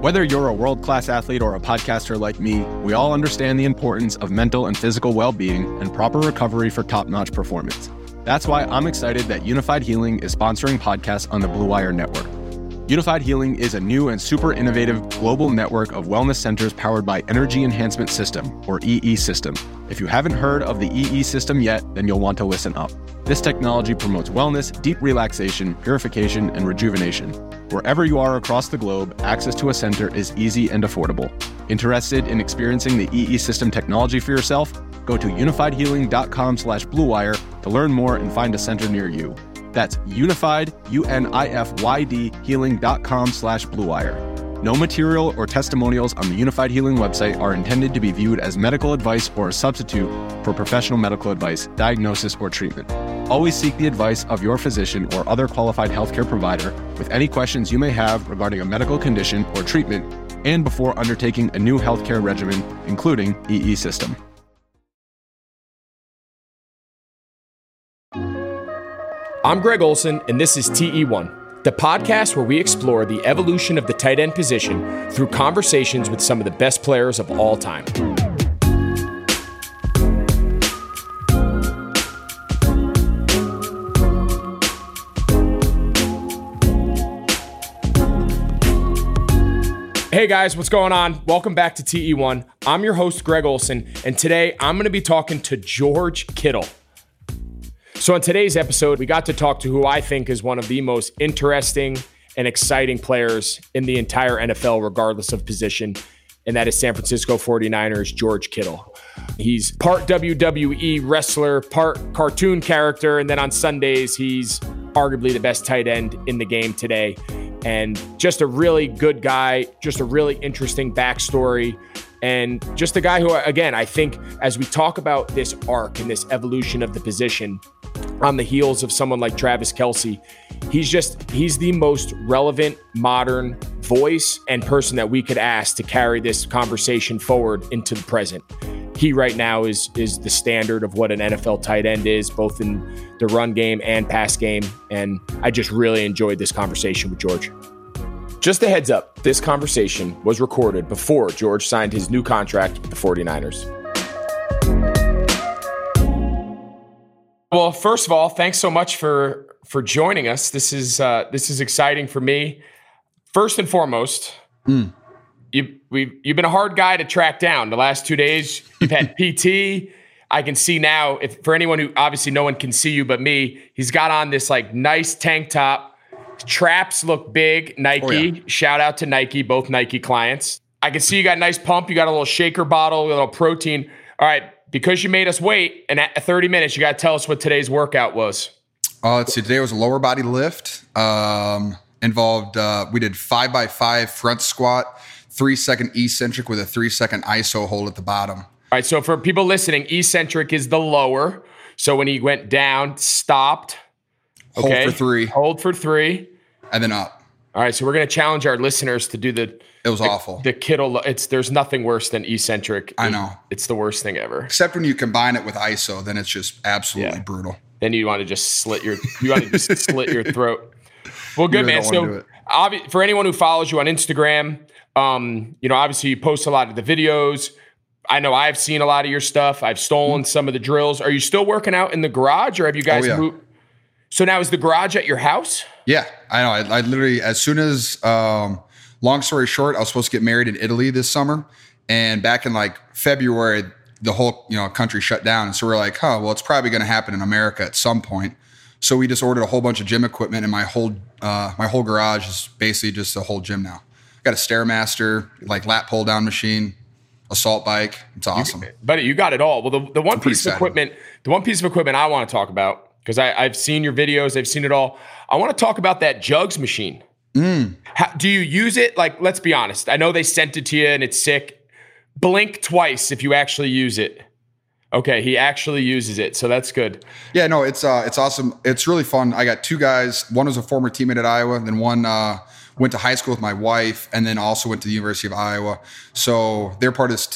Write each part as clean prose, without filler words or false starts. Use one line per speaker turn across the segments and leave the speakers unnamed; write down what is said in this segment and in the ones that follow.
Whether you're a world-class athlete or a podcaster like me, we all understand the importance of mental and physical well-being and proper recovery for top-notch performance. That's why I'm excited that Unified Healing is sponsoring podcasts on the Blue Wire Network. Unified Healing is a new and super innovative global network of wellness centers powered by Energy Enhancement System, or EE System. If you haven't heard of the EE System yet, then you'll want to listen up. This technology promotes wellness, deep relaxation, purification, and rejuvenation. Wherever you are across the globe, access to a center is easy and affordable. Interested in experiencing the EE System technology for yourself? Go to unifiedhealing.com/bluewire to learn more and find a center near you. That's unified, UNIFYD, healing.com/bluewire. No material or testimonials on the Unified Healing website are intended to be viewed as medical advice or a substitute for professional medical advice, diagnosis, or treatment. Always seek the advice of your physician or other qualified healthcare provider with any questions you may have regarding a medical condition or treatment and before undertaking a new healthcare regimen, including EE System.
I'm Greg Olson, and this is TE1, the podcast where we explore the evolution of the tight end position through conversations with some of the best players of all time. Hey guys, what's going on? Welcome back to TE1. I'm your host, Greg Olson, and today I'm going to be talking to George Kittle. So on today's episode, we got to talk to who I think is one of the most interesting and exciting players in the entire NFL, regardless of position, and that is San Francisco 49ers, George Kittle. He's part WWE wrestler, part cartoon character, and then on Sundays, he's arguably the best tight end in the game today. And just a really good guy, just a really interesting backstory, and just a guy who, again, I think as we talk about this arc and this evolution of the position on the heels of someone like Travis Kelce, he's the most relevant modern voice and person that we could ask to carry this conversation forward into the present. He right now is the standard of what an NFL tight end is, both in the run game and pass game. And I just really enjoyed this conversation with George. Just a heads up, this conversation was recorded before George signed his new contract with the 49ers. Well, first of all, thanks so much for joining us. This is exciting for me. First and foremost, you've been a hard guy to track down. The last 2 days, you've had PT. I can see now, if for anyone who obviously no one can see you but me, he's got on this like nice tank top. Traps look big. Nike. Oh, yeah. Shout out to Nike, both Nike clients. I can see you got a nice pump. You got a little shaker bottle, a little protein. All right. Because you made us wait, and at 30 minutes, you got to tell us what today's workout was.
Let's see. Today was a lower body lift. Involved, we did 5x5 front squat, 3-second eccentric with a 3-second iso hold at the bottom.
All right. So for people listening, eccentric is the lower. So when he went down, stopped. Okay. Hold for three.
And then up.
All right. So we're going to challenge our listeners to do
It was awful.
The Kittle, there's nothing worse than eccentric.
I know.
It's the worst thing ever.
Except when you combine it with ISO, then it's just absolutely brutal.
Then you want to just slit your throat. Well, good, man. So for anyone who follows you on Instagram, obviously you post a lot of the videos. I know I've seen a lot of your stuff. I've stolen some of the drills. Are you still working out in the garage, or have you guys moved? So now is the garage at your house?
Yeah, I know. I literally, as soon as, long story short, I was supposed to get married in Italy this summer. And back in like February, the whole country shut down. And so we're like, well, it's probably going to happen in America at some point. So we just ordered a whole bunch of gym equipment, and my whole garage is basically just a whole gym now. Got a Stairmaster, like lat pull down machine, assault bike. It's awesome.
Buddy, you got it all. Well, the one piece of equipment I want to talk about, because I've seen your videos, I've seen it all. I want to talk about that jugs machine. How, do you use it? Like, let's be honest. I know they sent it to you and it's sick. Blink twice if you actually use it. Okay, he actually uses it, so that's good.
Yeah, no, it's awesome. It's really fun. I got two guys. One was a former teammate at Iowa, and then one went to high school with my wife, and then also went to the University of Iowa. So they're part of this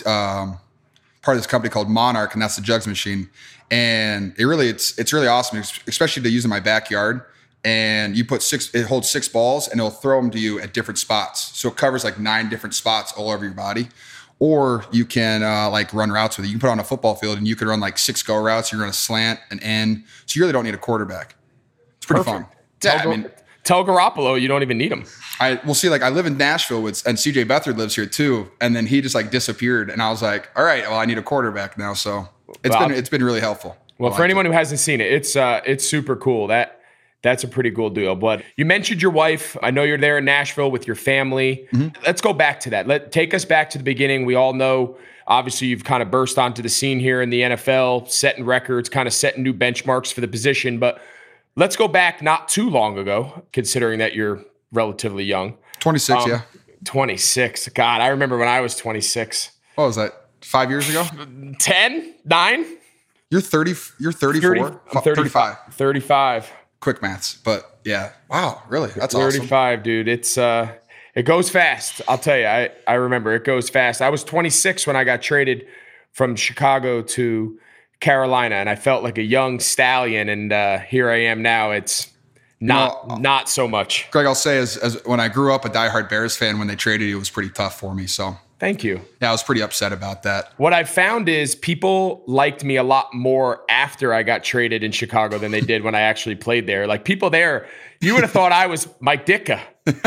company called Monarch, and that's the jugs machine. And it's really awesome, especially to use in my backyard. and it holds 6 balls, and it'll throw them to you at different spots. So it covers like 9 different spots all over your body. Or you can like run routes with it. You can put it on a football field and you could run like 6 go routes. You're going to slant and end. So you really don't need a quarterback. It's pretty fun. Yeah,
Tell Garoppolo you don't even need him.
We'll see. Like I live in Nashville and CJ Beathard lives here too. And then he just like disappeared. And I was like, all right, well, I need a quarterback now. So it's been really helpful.
Well, for anyone who hasn't seen it, it's super cool. That's a pretty cool deal. But you mentioned your wife. I know you're there in Nashville with your family. Mm-hmm. Let's go back to that. Take us back to the beginning. We all know, obviously, you've kind of burst onto the scene here in the NFL, setting records, kind of setting new benchmarks for the position. But let's go back not too long ago, considering that you're relatively young.
26, yeah.
26. God, I remember when I was 26.
What was that, 5 years ago?
10? 9?
You're 30. You're 34?
I'm 35. 35.
Quick maths, but yeah. Wow, really? That's
35, awesome. Dude. It goes fast. I'll tell you. I remember it goes fast. I was 26 when I got traded from Chicago to Carolina, and I felt like a young stallion. And here I am now. It's not so much.
Greg, I'll say as when I grew up a diehard Bears fan, when they traded you, it was pretty tough for me. So
thank you.
Yeah, I was pretty upset about that.
What I've found is people liked me a lot more after I got traded in Chicago than they did when I actually played there. Like people there, you would have thought I was Mike Ditka.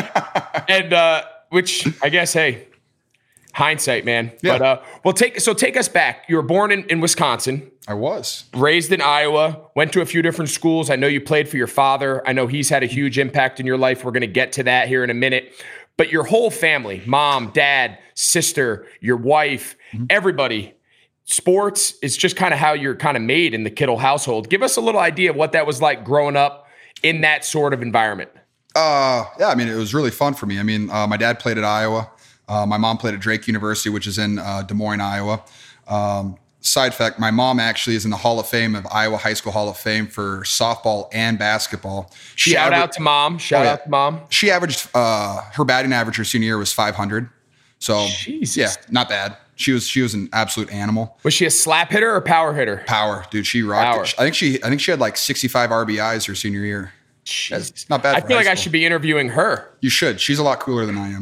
And which I guess, hey, hindsight, man.
Yeah.
But take us back. You were born in Wisconsin.
I was.
Raised in Iowa, went to a few different schools. I know you played for your father. I know he's had a huge impact in your life. We're going to get to that here in a minute. But your whole family, mom, dad, sister, your wife, everybody, sports is just kind of how you're kind of made in the Kittle household. Give us a little idea of what that was like growing up in that sort of environment.
Yeah, I mean, it was really fun for me. I mean, my dad played at Iowa. My mom played at Drake University, which is in Des Moines, Iowa. Side fact, my mom actually is in the Hall of Fame of Iowa High School Hall of Fame for softball and basketball.
Shout out to mom. Shout out to mom.
She averaged, her batting average her senior year was 500. So
Jesus.
Yeah, not bad. She was an absolute animal.
Was she a slap hitter or power hitter?
Power, dude. She rocked it. I think she had like 65 RBIs her senior year. It's not bad.
I feel like I should be interviewing her.
You should. She's a lot cooler than I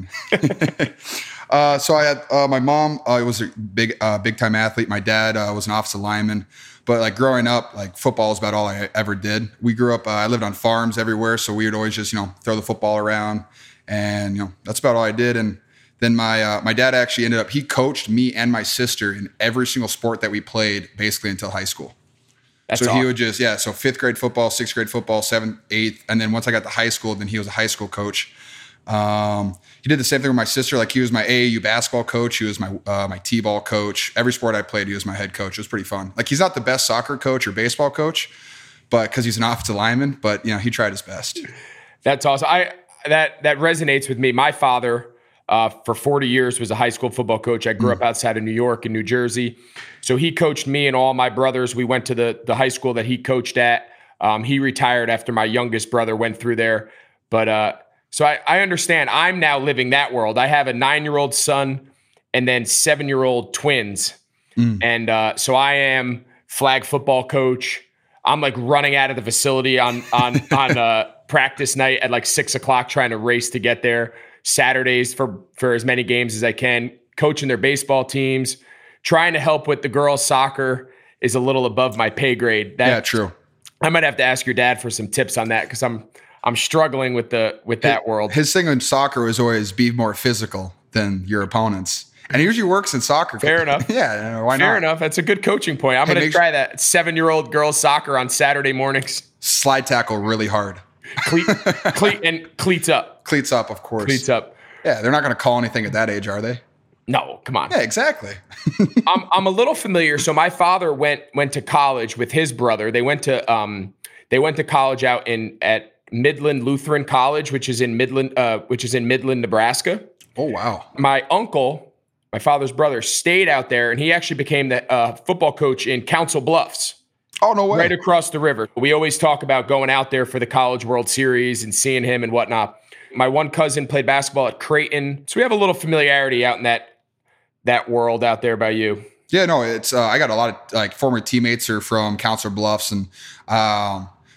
am. So I had my mom was a big time athlete. My dad was an offensive lineman. But like growing up, like football is about all I ever did. We grew up. I lived on farms everywhere, so we would always just throw the football around, and that's about all I did. And then my dad actually ended up. He coached me and my sister in every single sport that we played, basically until high school.
That's
so
awesome.
He would just, so 5th grade football, 6th grade football, 7th, 8th. And then once I got to high school, then he was a high school coach. He did the same thing with my sister. Like he was my AAU basketball coach. He was my T-ball coach. Every sport I played, he was my head coach. It was pretty fun. Like he's not the best soccer coach or baseball coach, but because he's an offensive lineman, but he tried his best.
That's awesome. That resonates with me. My father, for 40 years was a high school football coach. I grew up outside of New York and New Jersey. So he coached me and all my brothers. We went to the high school that he coached at. He retired after my youngest brother went through there. But so I understand. I'm now living that world. I have a 9-year-old son and then 7-year-old twins. And so I am flag football coach. I'm like running out of the facility on practice night at like 6:00 trying to race to get there. Saturdays for as many games as I can, coaching their baseball teams, trying to help with the girls' soccer is a little above my pay grade.
Yeah, true.
I might have to ask your dad for some tips on that because I'm struggling with that world.
His thing in soccer was always be more physical than your opponents. And he usually works in soccer.
Fair enough.
Yeah, why not?
Fair enough. That's a good coaching point. I'm going to try that 7-year-old girls' soccer on Saturday mornings.
Slide tackle really hard.
Cleats up.
Cleats up, of course.
Cleats up.
Yeah, they're not going to call anything at that age, are they?
No, come on.
Yeah, exactly.
I'm a little familiar. So my father went to college with his brother. They went to college out at Midland Lutheran College, which is in Midland, Nebraska.
Oh wow.
My uncle, my father's brother, stayed out there, and he actually became the football coach in Council Bluffs.
Oh, no way.
Right across the river. We always talk about going out there for the College World Series and seeing him and whatnot. My one cousin played basketball at Creighton. So we have a little familiarity out in that world out there by you.
Yeah, no, it's I got a lot of like former teammates are from Council Bluffs, and like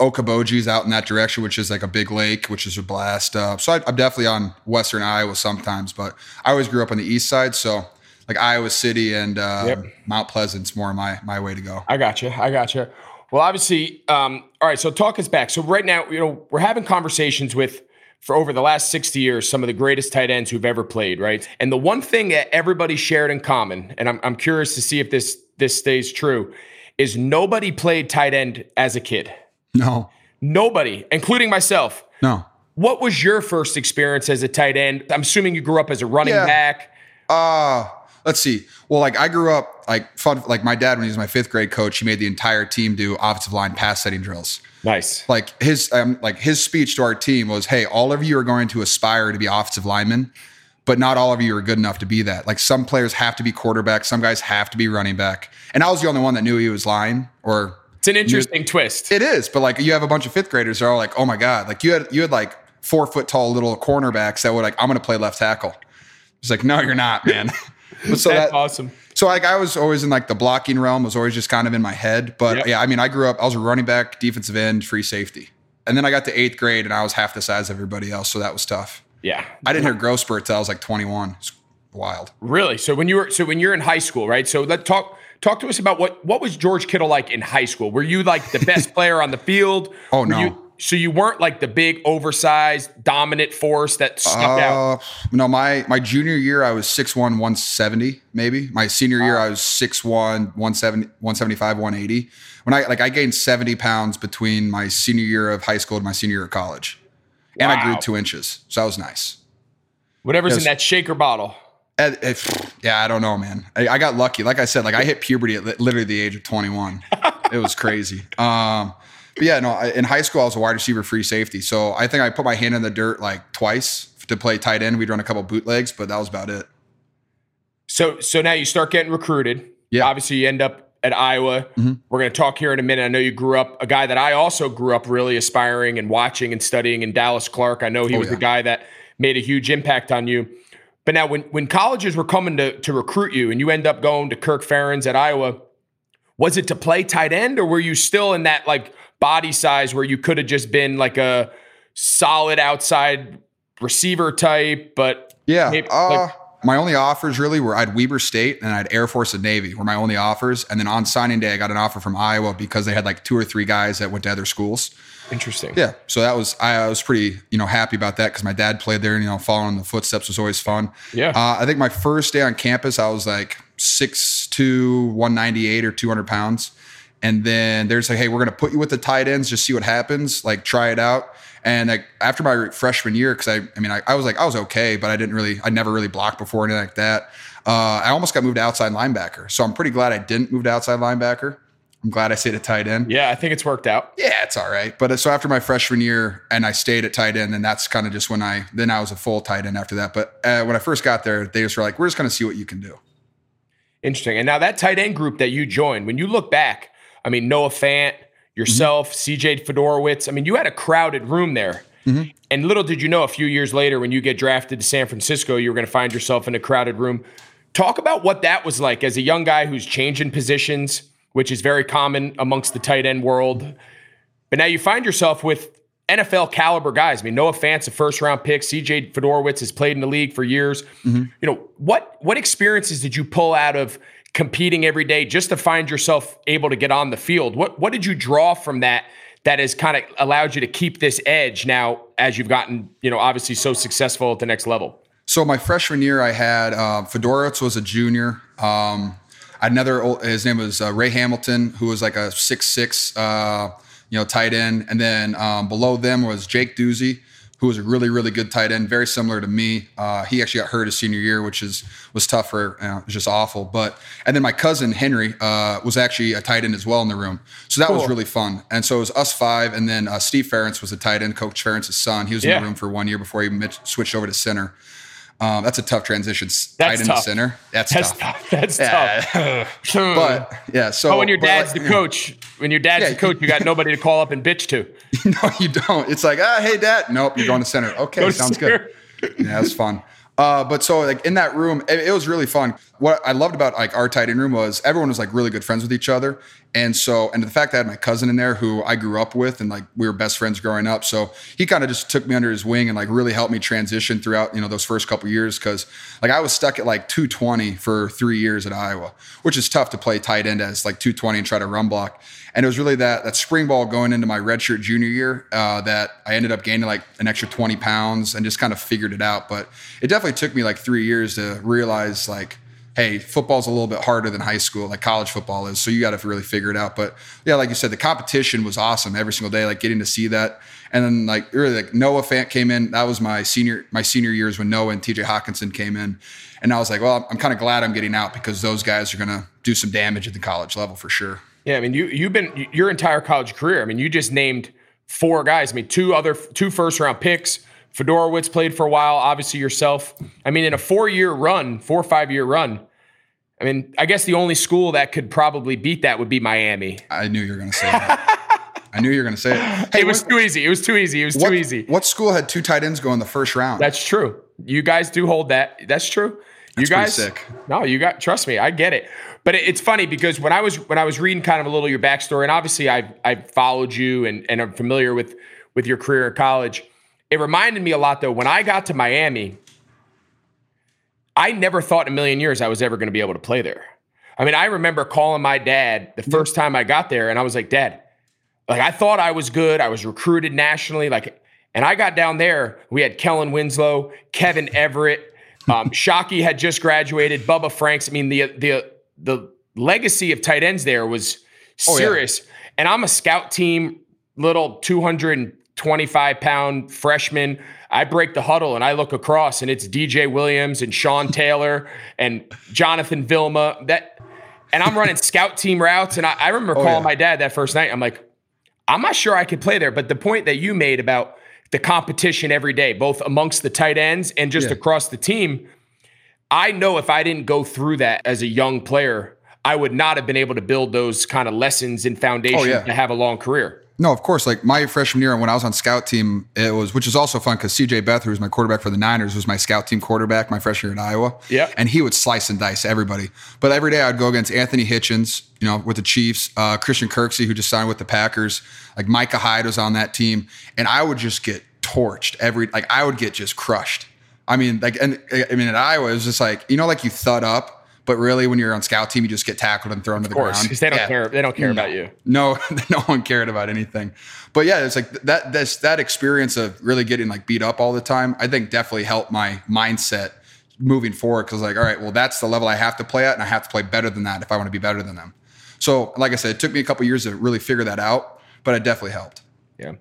Okoboji's out in that direction, which is like a big lake, which is a blast. So I'm definitely on Western Iowa sometimes, but I always grew up on the east side. So like Iowa City and Mount Pleasant's more my way to go.
I got you. Well, obviously, all right, so talk us back. So right now, we're having conversations for over the last 60 years, some of the greatest tight ends who've ever played, right? And the one thing that everybody shared in common, and I'm curious to see if this stays true, is nobody played tight end as a kid.
No.
Nobody, including myself.
No.
What was your first experience as a tight end? I'm assuming you grew up as a running back.
Let's see. Well, like I grew up like my dad, when he was my 5th grade coach, he made the entire team do offensive line pass setting drills.
Nice.
Like his speech to our team was, "Hey, all of you are going to aspire to be offensive linemen, but not all of you are good enough to be that. Like some players have to be quarterback, some guys have to be running back." And I was the only one that knew he was lying. Or
it's an interesting twist.
It is, but like you have a bunch of 5th graders that are all like, "Oh my god!" Like you had like 4 foot tall little cornerbacks that were like, "I'm going to play left tackle." It's like, no, you're not, man.
So that's awesome.
So like I was always in like the blocking realm, was always just kind of in my head. But yeah, I mean, I grew up, I was a running back, defensive end, free safety. And then I got to 8th grade and I was half the size of everybody else. So that was tough.
Yeah.
I didn't hear growth spurt till I was like 21. It's wild.
Really? So when you're in high school, right? So let's talk to us about what was George Kittle like in high school? Were you like the best player on the field?
Oh, no.
So you weren't like the big, oversized, dominant force that stuck out?
No, my junior year, I was 6'1", 170, maybe. My senior year, I was 6'1", 175, 180. When I gained 70 pounds between my senior year of high school and my senior year of college. Wow. And I grew 2 inches. So that was nice.
Whatever's in that shaker bottle.
Yeah, I don't know, man. I got lucky. Like I said, like I hit puberty at literally the age of 21. It was crazy. But yeah, no, in high school, I was a wide receiver, free safety. So I think I put my hand in the dirt like twice to play tight end. We'd run a couple bootlegs, but that was about it.
So now you start getting recruited.
Yeah.
Obviously, you end up at Iowa. Mm-hmm. We're going to talk here in a minute. I know you grew up, a guy that I also grew up really aspiring and watching and studying in Dallas Clark. I know he was the guy that made a huge impact on you. But now when colleges were coming to recruit you and you end up going to Kirk Ferentz at Iowa, was it to play tight end or were you still in that like body size where you could have just been like a solid outside receiver type? But
yeah, my only offers really were I had Weber State and I had Air Force and Navy were my only offers. And then on signing day, I got an offer from Iowa because they had like 2 or 3 guys that went to other schools.
Interesting.
Yeah. So I was pretty, happy about that because my dad played there and, following in the footsteps was always fun.
Yeah.
I think my first day on campus, I was like 6'2", 198 or 200 pounds. And then they're just like, hey, we're going to put you with the tight ends, just see what happens, like try it out. And like after my freshman year, because I was okay, but I never really blocked before, anything like that. I almost got moved to outside linebacker. So I'm pretty glad I didn't move to outside linebacker. I'm glad I stayed at tight end.
Yeah, I think it's worked out.
Yeah, it's all right. But so after my freshman year and I stayed at tight end, and that's kind of just when I was a full tight end after that. But when I first got there, they just were like, we're just going to see what you can do. Interesting.
And now that tight end group that you joined, when you look back, Noah Fant, yourself, CJ Fedorowicz, you had a crowded room there. Mm-hmm. And little did you know, a few years later, when you get drafted to San Francisco, you were going to find yourself in a crowded room. Talk about what that was like as a young guy who's changing positions, which is very common amongst the tight end world. But now you find yourself with NFL caliber guys. Noah Fant's a first-round pick. CJ Fedorowicz has played in the league for years. Mm-hmm. What experiences did you pull out of competing every day just to find yourself able to get on the field? What did you draw from that has kind of allowed you to keep this edge now as you've gotten, obviously so successful at the next level? So
my freshman year, I had Fedorowicz was a junior. His name was Ray Hamilton, who was like a 6'6", tight end. And then below them was Jake Doozy, who was a really, really good tight end, very similar to me. He actually got hurt his senior year, which was tough for, it was just awful. And then my cousin Henry was actually a tight end as well in the room. So that was really fun. And so it was us 5. And then Steve Ferentz was a tight end, Coach Ferentz's son. He was in the room for 1 year before he switched over to center. That's a tough transition. Tight end to center. That's tough.
That's tough.
But yeah, so
when your dad's the coach, you got nobody to call up and bitch to.
No, you don't. It's like, hey, Dad. Nope, you're going to center. Okay, sounds good. Yeah, that's fun. But so like in that room, it was really fun. What I loved about like our tight end room was everyone was like really good friends with each other. And the fact that I had my cousin in there who I grew up with and like we were best friends growing up. So he kind of just took me under his wing and like really helped me transition throughout, those first couple of years. Cause like I was stuck at like 220 for 3 years at Iowa, which is tough to play tight end as like 220 and try to run block. And it was really that spring ball going into my redshirt junior year that I ended up gaining like an extra 20 pounds and just kind of figured it out. But it definitely took me like 3 years to realize like, hey, football's a little bit harder than high school, like college football is. So you got to really figure it out. But yeah, like you said, the competition was awesome every single day, like getting to see that. And then like really like Noah Fant came in. That was my senior years when Noah and TJ Hawkinson came in. And I was like, well, I'm kind of glad I'm getting out because those guys are going to do some damage at the college level for sure.
Yeah. I mean, you've been your entire college career. I mean, you just named 4 guys. I mean, 2 first round picks. Fedorowicz played for a while, obviously yourself. I mean, in a 4 or 5 year run, I mean, I guess the only school that could probably beat that would be Miami.
I knew you were going to say that. I knew you were going to say it.
Hey, it was too easy. It was too easy.
What school had 2 tight ends go in the first round?
That's true. You guys do hold that. That's true.
That's
you guys,
pretty sick.
No, trust me, I get it. But it's funny because when I was reading kind of a little your backstory, and obviously I followed you and I'm familiar with your career in college. It reminded me a lot, though, when I got to Miami, I never thought in a million years I was ever going to be able to play there. I mean, I remember calling my dad the first time I got there, and I was like, Dad, like I thought I was good. I was recruited nationally, and I got down there. We had Kellen Winslow, Kevin Everett, Shockey had just graduated, Bubba Franks. I mean, the legacy of tight ends there was serious. Oh, yeah. And I'm a scout team, little 225-pound freshman. I break the huddle and I look across and it's DJ Williams and Sean Taylor and Jonathan Vilma. And I'm running scout team routes. And I remember calling my dad that first night. I'm like, I'm not sure I could play there. But the point that you made about the competition every day, both amongst the tight ends and just across the team, I know if I didn't go through that as a young player, I would not have been able to build those kind of lessons and foundations to have a long career.
No, of course. Like my freshman year when I was on scout team, which is also fun because CJ Beathard, who was my quarterback for the Niners, was my scout team quarterback my freshman year at Iowa.
Yeah.
And he would slice and dice everybody. But every day I'd go against Anthony Hitchens, with the Chiefs, Christian Kirksey, who just signed with the Packers, like Micah Hyde was on that team. And I would just get torched I would get just crushed. I mean, at Iowa, it was just like, like you thud up. But really, when you're on scout team, you just get tackled and thrown to the ground.
Because they don't care. They don't care about you.
No, no one cared about anything. But yeah, it's like that experience of really getting like beat up all the time, I think definitely helped my mindset moving forward. Because like, all right, well, that's the level I have to play at, and I have to play better than that if I want to be better than them. So, like I said, it took me a couple years to really figure that out, but it definitely helped.
Yeah.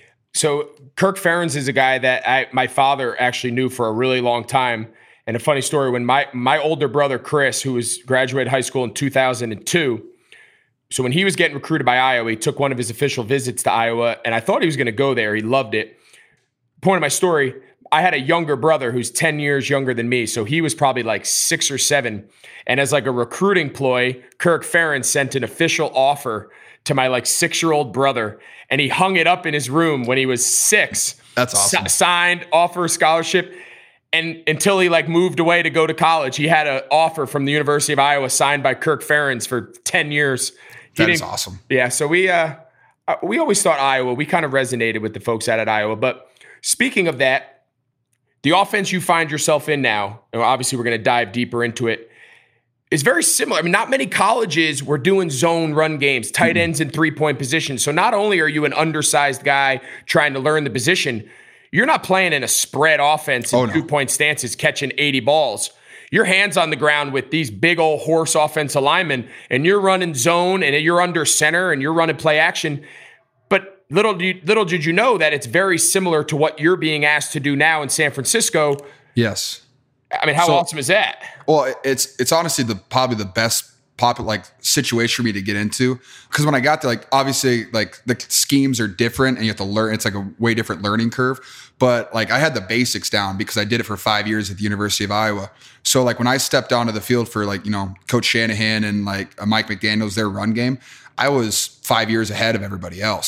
So Kirk Ferentz is a guy that my father actually knew for a really long time. And a funny story, when my older brother, Chris, who graduated high school in 2002, so when he was getting recruited by Iowa, he took one of his official visits to Iowa, and I thought he was going to go there. He loved it. Point of my story, I had a younger brother who's 10 years younger than me, so he was probably like 6 or 7. And as like a recruiting ploy, Kirk Ferentz sent an official offer to my like 6-year-old brother, and he hung it up in his room when he was 6.
That's awesome.
Signed, offer, scholarship. And until he like moved away to go to college, he had an offer from the University of Iowa signed by Kirk Ferentz for 10 years.
That is awesome.
Yeah. So we always thought Iowa, we kind of resonated with the folks out at Iowa. But speaking of that, the offense you find yourself in now, and obviously we're going to dive deeper into it, is very similar. I mean, not many colleges were doing zone run games, tight ends in 3-point positions. So not only are you an undersized guy trying to learn the position, you're not playing in a spread offense in 2-point stances, catching 80 balls. Your hands on the ground with these big old horse offensive linemen, and you're running zone, and you're under center, and you're running play action. But little did you know that it's very similar to what you're being asked to do now in San Francisco.
Yes.
I mean, how awesome is that?
Well, it's honestly probably the best situation for me to get into, because when I got there, like obviously like the schemes are different and you have to learn. It's like a way different learning curve, but like I had the basics down because I did it for 5 years at the University of Iowa. So like when I stepped onto the field for like, Coach Shanahan and like Mike McDaniel's, their run game, I was 5 years ahead of everybody else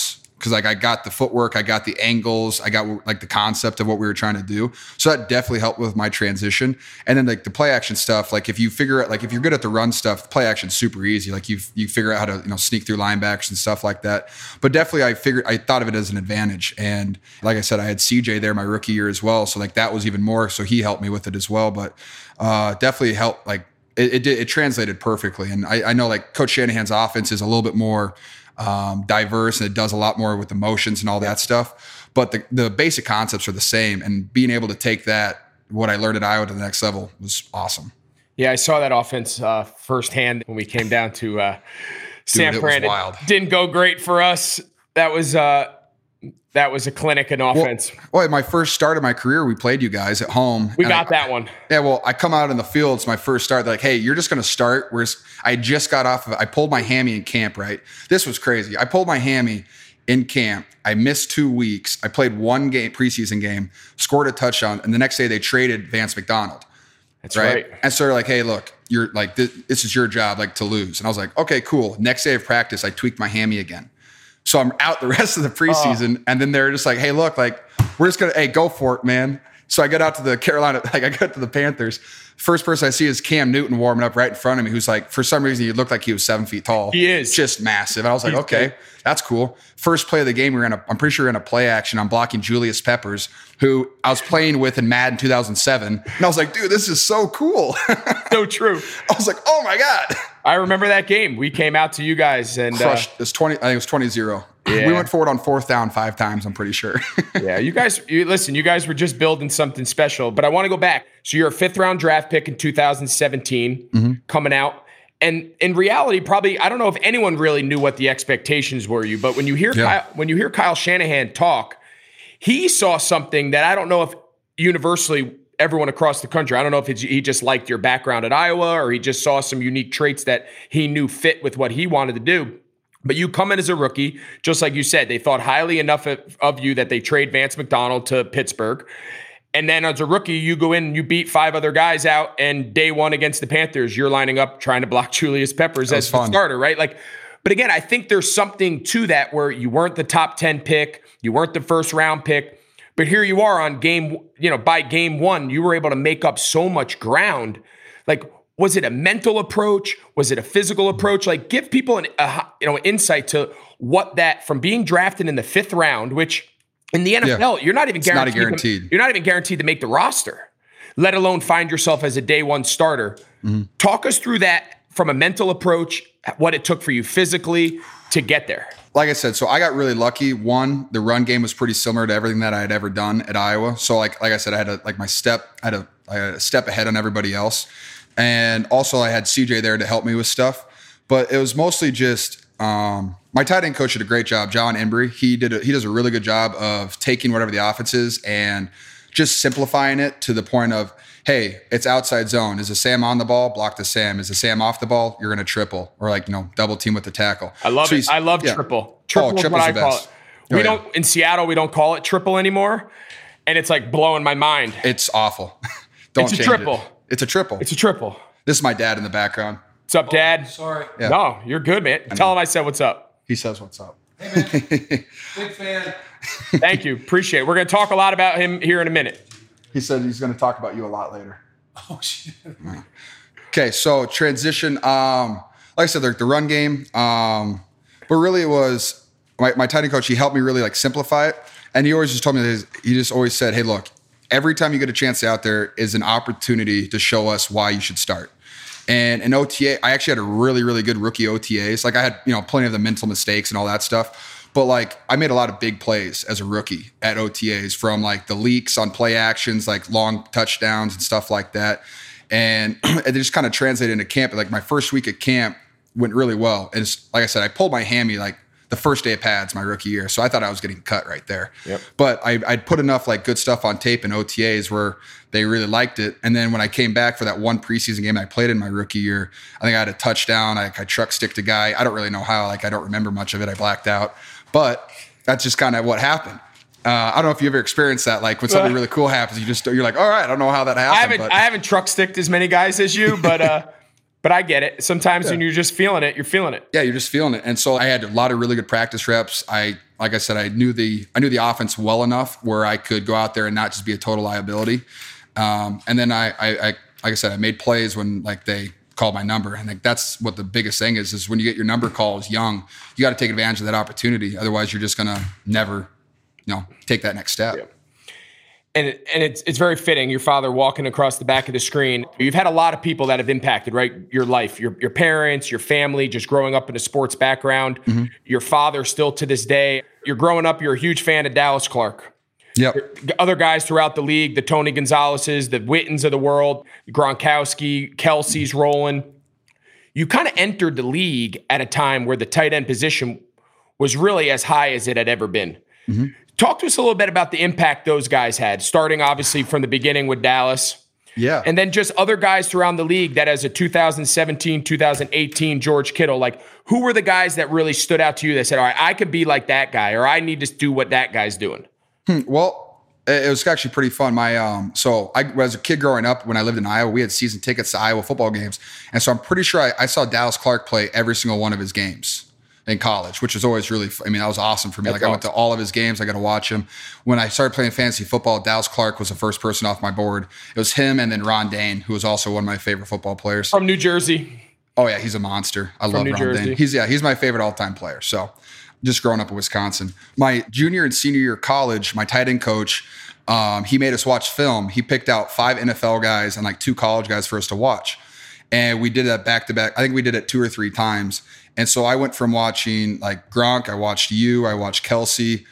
Cause like I got the footwork, I got the angles, I got like the concept of what we were trying to do. So that definitely helped with my transition. And then like the play action stuff, like if you figure out, like if you're good at the run stuff, the play action's super easy. Like you figure out how to, sneak through linebackers and stuff like that. But definitely I thought of it as an advantage. And like I said, I had CJ there my rookie year as well. So like that was even more. So he helped me with it as well. But definitely helped, like it translated perfectly. And I know like Coach Shanahan's offense is a little bit more diverse, and it does a lot more with the motions and all that stuff. But the basic concepts are the same. And being able to take what I learned at Iowa to the next level was awesome.
Yeah, I saw that offense firsthand when we came down to San Fran. It didn't go great for us. That was a clinic in offense.
Well, my first start of my career, we played you guys at home.
We got that one.
Yeah, well, I come out in the field. It's my first start. They're like, hey, you're just going to start. I just got off of it. I pulled my hammy in camp, right? This was crazy. I pulled my hammy in camp. I missed 2 weeks. I played one preseason game, scored a touchdown, and the next day they traded Vance McDonald.
That's right.
And so they're like, hey, look, you're like, this is your job, like to lose. And I was like, okay, cool. Next day of practice, I tweaked my hammy again. So I'm out the rest of the preseason. And then they're just like, hey, look, like, we're just going to, go for it, man. So I get out to the Carolina, I got to the Panthers. First person I see is Cam Newton warming up right in front of me, who's like, for some reason, he looked like he was 7 feet tall.
He is.
Just massive. And I was like, okay, that's cool. First play of the game, I'm pretty sure we're in a play action. I'm blocking Julius Peppers, who I was playing with in Madden 2007. And I was like, dude, this is so cool.
So true.
I was like, oh my God.
I remember that game. We came out to you guys and
crushed. I think it was 20-0. Yeah. We went forward on 4th down 5 times, I'm pretty sure.
Yeah, you guys were just building something special. But I want to go back. So you're a 5th round draft pick in 2017 coming out. And in reality, probably, I don't know if anyone really knew what the expectations were but when you hear Kyle Shanahan talk, he saw something that I don't know if universally everyone across the country, I don't know if he just liked your background at Iowa or he just saw some unique traits that he knew fit with what he wanted to do. But you come in as a rookie, just like you said, they thought highly enough of you that they trade Vance McDonald to Pittsburgh. And then as a rookie, you go in and you beat 5 other guys out. And day one against the Panthers, you're lining up trying to block Julius Peppers as the starter, right? But again, I think there's something to that where you weren't the top 10 pick, you weren't the 1st round pick, but here you are on by game 1, you were able to make up so much ground. Like, was it a mental approach? Was it a physical approach? Like, give people an insight to what that, from being drafted in the 5th round, which in the NFL, you're not even guaranteed. You're not even guaranteed to make the roster, let alone find yourself as a day 1 starter. Mm-hmm. Talk us through that from a mental approach, what it took for you physically to get there.
Like I said, so I got really lucky. One, the run game was pretty similar to everything that I had ever done at Iowa. So like I said, I had a step ahead on everybody else. And also I had CJ there to help me with stuff. But it was mostly just my tight end coach did a great job, John Embry. He does a really good job of taking whatever the offense is and just simplifying it to the point of, hey, it's outside zone. Is a Sam on the ball? Block the Sam. Is a Sam off the ball? You're going to triple or double team with the tackle.
I love it. I love triple. Triple is what I call it. In Seattle, we don't call it triple anymore. And it's like blowing my mind.
It's awful. Don't change it. It's a triple.
It's a triple.
This is my dad in the background.
What's up, Dad?
Sorry.
Yeah.
No, you're good, man. Tell him I said what's up.
He says what's up.
Hey, man. Big fan.
Thank you. Appreciate it. We're going to talk a lot about him here in a minute.
He said he's going to talk about you a lot later.
Oh, shit.
Okay, so transition. Like I said, the run game. But really it was my tight end coach. He helped me really simplify it. And he always just told me this. He just always said, hey, look, every time you get a chance out there is an opportunity to show us why you should start. And in OTA, I actually had a really, really good rookie OTAs. I had, plenty of the mental mistakes and all that stuff. But I made a lot of big plays as a rookie at OTAs, from the leaks on play actions, long touchdowns and stuff like that. And it just kind of translated into camp. My first week at camp went really well. And like I said, I pulled my hammy the first day of pads my rookie year. So I thought I was getting cut right there.
Yep.
But I'd put enough good stuff on tape and OTAs where they really liked it. And then when I came back for that one preseason game I played in my rookie year, I think I had a touchdown. I truck sticked a guy. I don't really know how. I don't remember much of it. I blacked out. But that's just kind of what happened. I don't know if you ever experienced that. When something really cool happens, you're like, all right, I don't know how that happened.
I haven't truck sticked as many guys as you, but But I get it. Sometimes when you're just feeling it, you're feeling it.
Yeah, you're just feeling it. And so I had a lot of really good practice reps. Like I said, I knew the offense well enough where I could go out there and not just be a total liability. And then I like I said, I made plays when like they called my number. And like that's what the biggest thing is when you get your number calls young, you got to take advantage of that opportunity. Otherwise, you're just gonna never, take that next step.
Yeah. And it's very fitting. Your father walking across the back of the screen. You've had a lot of people that have impacted, right? Your life, your parents, your family, just growing up in a sports background. Mm-hmm. Your father still to this day. You're growing up. You're a huge fan of Dallas Clark.
Yep.
Other guys throughout the league, the Tony Gonzalez's, the Wittens of the world, Gronkowski, Kelsey's rolling. You kind of entered the league at a time where the tight end position was really as high as it had ever been. Mm-hmm. Talk to us a little bit about the impact those guys had, starting obviously from the beginning with Dallas.
Yeah.
And then just other guys around the league that as a 2017, 2018 George Kittle, like who were the guys that really stood out to you that said, all right, I could be like that guy, or I need to do what that guy's doing?
Well, it was actually pretty fun. So I was a kid growing up when I lived in Iowa, we had season tickets to Iowa football games. And so I'm pretty sure I saw Dallas Clark play every single one of his games in college, which was always really, that was awesome for me. That's I went to all of his games. I got to watch him. When I started playing fantasy football, Dallas Clark was the first person off my board. It was him and then Ron Dane, who was also one of my favorite football players.
From New Jersey.
Oh yeah, he's a monster. I love Ron Dane. He's my favorite all-time player. So just growing up in Wisconsin. My junior and senior year of college, my tight end coach, he made us watch film. He picked out 5 NFL guys and like 2 college guys for us to watch. And we did that back to back. I think we did it 2 or 3 times. And so I went from watching like Gronk, I watched you, I watched Kelsey.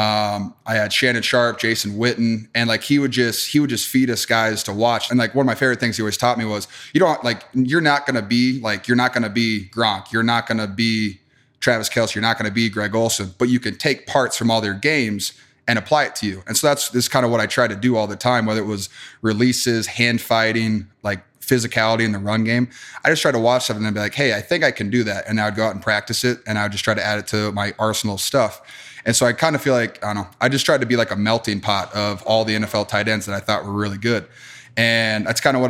I had Shannon Sharp, Jason Witten, and like he would just feed us guys to watch. And like one of my favorite things he always taught me was you're not gonna be Gronk, you're not gonna be Travis Kelce, you're not gonna be Greg Olsen, but you can take parts from all their games and apply it to you. And so that's kind of what I try to do all the time, whether it was releases, hand fighting, like physicality in the run game. I just try to watch something and be like, hey, I think I can do that. And I would go out and practice it. And I would just try to add it to my arsenal of stuff. And so I kind of feel like, I don't know, I just tried to be like a melting pot of all the NFL tight ends that I thought were really good. And that's kind of what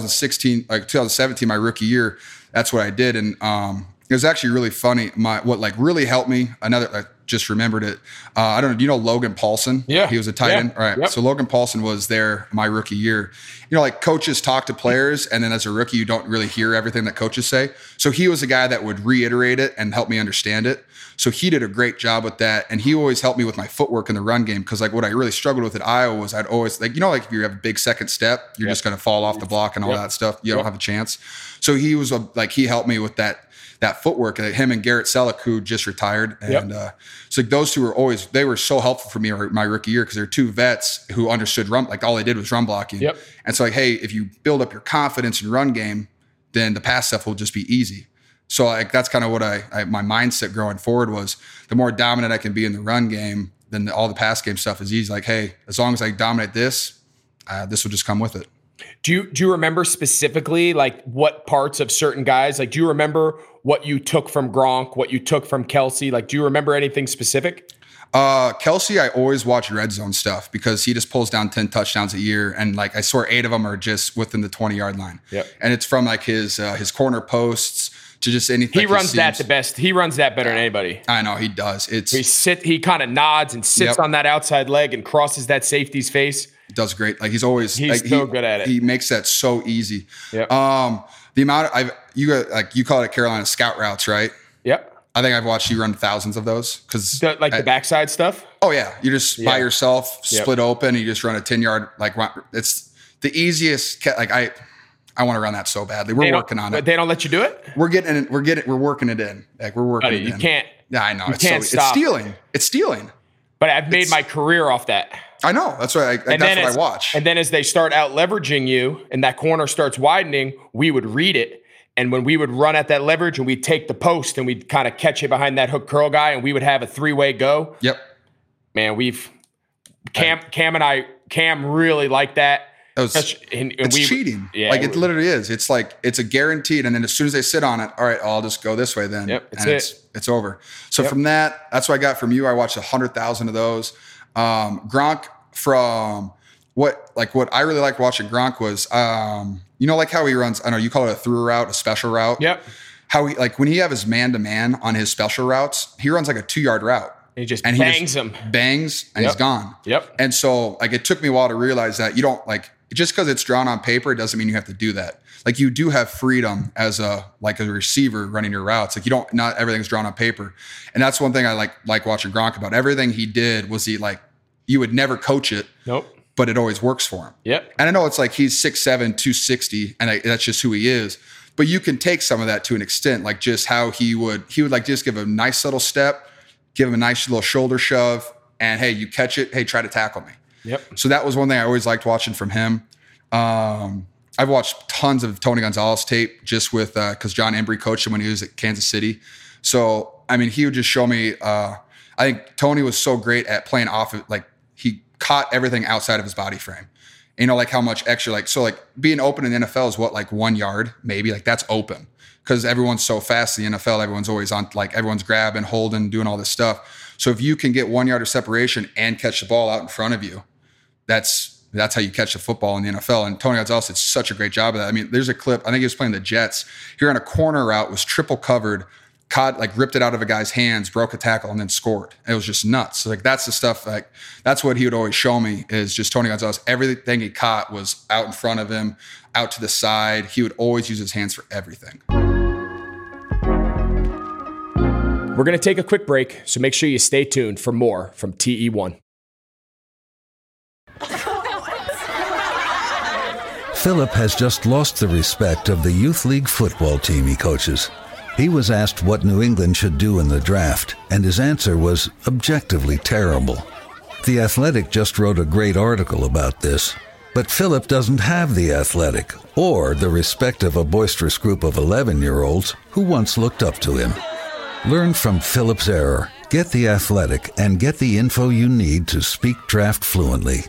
2017, my rookie year, that's what I did. And it was actually really funny. What really helped me, I just remembered it. I don't know. Do you know Logan Paulson?
Yeah.
He was a tight end. All right. Yep. So Logan Paulson was there my rookie year. Like coaches talk to players, and then as a rookie, you don't really hear everything that coaches say. So he was a guy that would reiterate it and help me understand it. So he did a great job with that. And he always helped me with my footwork in the run game. Cause like what I really struggled with at Iowa was I'd always like if you have a big second step, you're just going to fall off the block and all that stuff. You don't have a chance. So he was he helped me with that footwork, him and Garrett Selleck, who just retired. And so those two they were so helpful for me my rookie year because they're 2 vets who understood run, like all they did was run blocking.
Yep.
And so hey, if you build up your confidence in run game, then the pass stuff will just be easy. So that's kind of what my mindset growing forward was. The more dominant I can be in the run game, then all the pass game stuff is easy. Like, hey, as long as I dominate this will just come with it.
Do you remember specifically like what parts of certain guys? Like, do you remember what you took from Gronk, what you took from Kelsey? Like, do you remember anything specific?
Kelsey, I always watch red zone stuff because he just pulls down 10 touchdowns a year. And like, I swear 8 of them are just within the 20-yard line.
Yep.
And it's from like his corner posts to just anything.
He runs that the best. He runs that better than anybody.
I know he does.
He kind of nods and sits on that outside leg and crosses that safety's face.
He does great. Like he's
so good at it.
He makes that so easy.
Yep.
The amount you call it Carolina scout routes, right?
Yep.
I think I've watched you run thousands of those because
the backside stuff.
Oh yeah, you're just by yourself, split open. You just run a 10-yard it's the easiest. Like I want to run that so badly. We're working on it.
But they don't let you do it?
We're working it in. Like we're working it in.
You can't.
Yeah, I know.
Can't stop.
It's stealing.
But I've made my career off that.
I know. That's what I watch.
And then as they start out leveraging you and that corner starts widening, we would read it. And when we would run at that leverage and we'd take the post and we'd kind of catch it behind that hook curl guy and we would have a 3-way go.
Yep.
Man, Cam really liked that.
It's cheating.
Yeah,
like it literally is. It's like it's a guaranteed. And then as soon as they sit on it, all right, I'll just go this way then.
Yep,
it's over. So from that's what I got from you. I watched 100,000 of those. Gronk from what I really liked watching Gronk was, like how he runs, I don't know, you call it a through route, a special route.
Yep.
How he, like when he have his man-to-man on his special routes, he runs like a 2-yard route.
And he just bangs him.
Bangs, and he's gone.
Yep.
And so like it took me a while to realize that you don't like, just because it's drawn on paper, it doesn't mean you have to do that. Like you do have freedom as a receiver running your routes. Like not everything's drawn on paper. And that's one thing I like watching Gronk about. Everything he did was you would never coach it.
Nope.
But it always works for him.
Yep.
And I know it's like he's 6'7", 260, and that's just who he is. But you can take some of that to an extent, like just how he would like just give a nice little step, give him a nice little shoulder shove, and hey, you catch it, hey, try to tackle me.
Yep.
So that was one thing I always liked watching from him. I've watched tons of Tony Gonzalez tape just with because John Embry coached him when he was at Kansas City. So I mean, he would just show me. I think Tony was so great at playing off of, like he caught everything outside of his body frame. Like how much extra, so being open in the NFL is what, like 1 yard, maybe, like that's open because everyone's so fast in the NFL. Everyone's always on, like everyone's grabbing, holding, doing all this stuff. So if you can get 1 yard of separation and catch the ball out in front of you, that's how you catch the football in the NFL. And Tony Gonzalez did such a great job of that. I mean, there's a clip, I think he was playing the Jets. He ran a corner route, was triple covered, caught, ripped it out of a guy's hands, broke a tackle, and then scored. It was just nuts. So that's the stuff, that's what he would always show me is just Tony Gonzalez. Everything he caught was out in front of him, out to the side. He would always use his hands for everything.
We're going to take a quick break, so make sure you stay tuned for more from TE1.
Philip has just lost the respect of the youth league football team he coaches. He was asked what New England should do in the draft, and his answer was objectively terrible. The Athletic just wrote a great article about this, but Philip doesn't have the Athletic or the respect of a boisterous group of 11-year-olds who once looked up to him. Learn from Philip's error, get the Athletic, and get the info you need to speak draft fluently.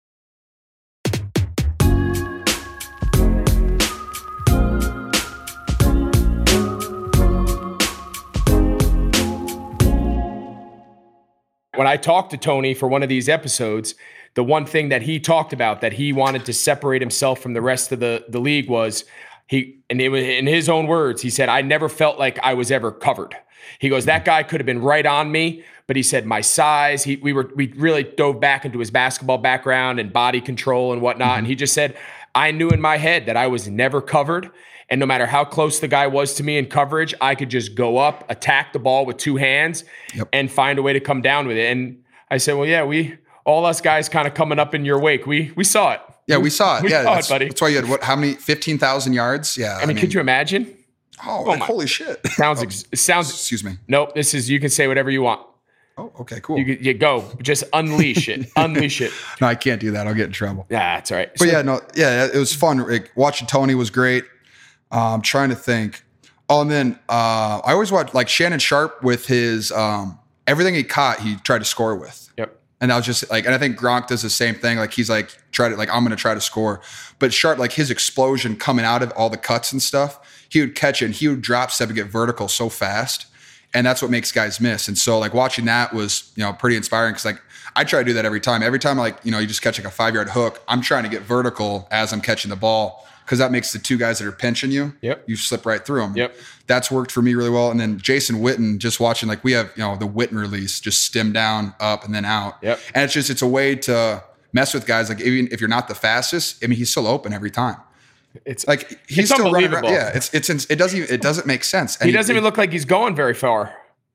When I talked to Tony for one of these episodes, the one thing that he talked about that he wanted to separate himself from the rest of the league was it was in his own words, he said, I never felt like I was ever covered. He goes, that guy could have been right on me, but he said my size, we really dove back into his basketball background and body control and whatnot. And he just said, I knew in my head that I was never covered. And no matter how close the guy was to me in coverage, I could just go up, attack the ball with two hands, and find a way to come down with it. And I said, well, yeah, all us guys kind of coming up in your wake, we saw it.
Yeah, we saw it.
We saw it, buddy.
That's why you had how many? 15,000 yards? Yeah.
I mean, could you imagine?
Holy shit.
It sounds.
Excuse me.
Nope. You can say whatever you want.
Oh, okay, cool.
You go. Just unleash it. Unleash it.
No, I can't do that. I'll get in trouble.
Yeah, that's all right.
But it was fun. Watching Tony was great. I'm trying to think. Oh, and then I always watch Shannon Sharp with his everything he caught, he tried to score with.
Yep.
And I was just and I think Gronk does the same thing. He's I'm going to try to score. But Sharp, his explosion coming out of all the cuts and stuff, he would catch it and he would drop step and get vertical so fast. And that's what makes guys miss. And so watching that was, pretty inspiring because I try to do that every time. Every time you just catch a 5-yard hook, I'm trying to get vertical as I'm catching the ball. Because that makes the two guys that are pinching you, you slip right through them.
Yep.
That's worked for me really well. And then Jason Witten, just watching, we have, the Witten release, just stem down, up, and then out.
Yep.
And it's a way to mess with guys. Even if you're not the fastest, I mean, he's still open every time.
It's
he's still running around. Yeah. It doesn't make sense. And
he doesn't even look like he's going very far.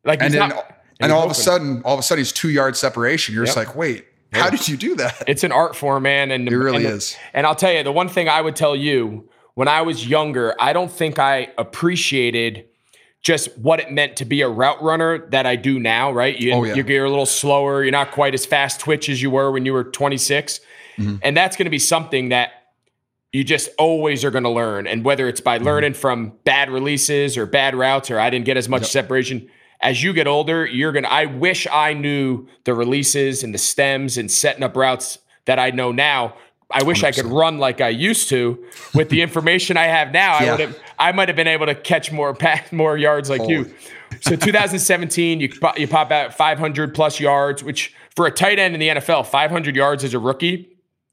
And all of a sudden he's 2 yard separation. You're just wait. How did you do that?
It's an art form, man. And
it really is.
And I'll tell you, the one thing I would tell you, when I was younger, I don't think I appreciated just what it meant to be a route runner that I do now, right? You're a little slower. You're not quite as fast twitch as you were when you were 26. Mm-hmm. And that's going to be something that you just always are going to learn. And whether it's by learning from bad releases or bad routes, or I didn't get as much separation, as you get older, I wish I knew the releases and the stems and setting up routes that I know now. I wish 100%. I could run like I used to with the information I have now. I might have been able to catch more yards like you. So 2017, you pop out 500 plus yards, which for a tight end in the NFL, 500 yards as a rookie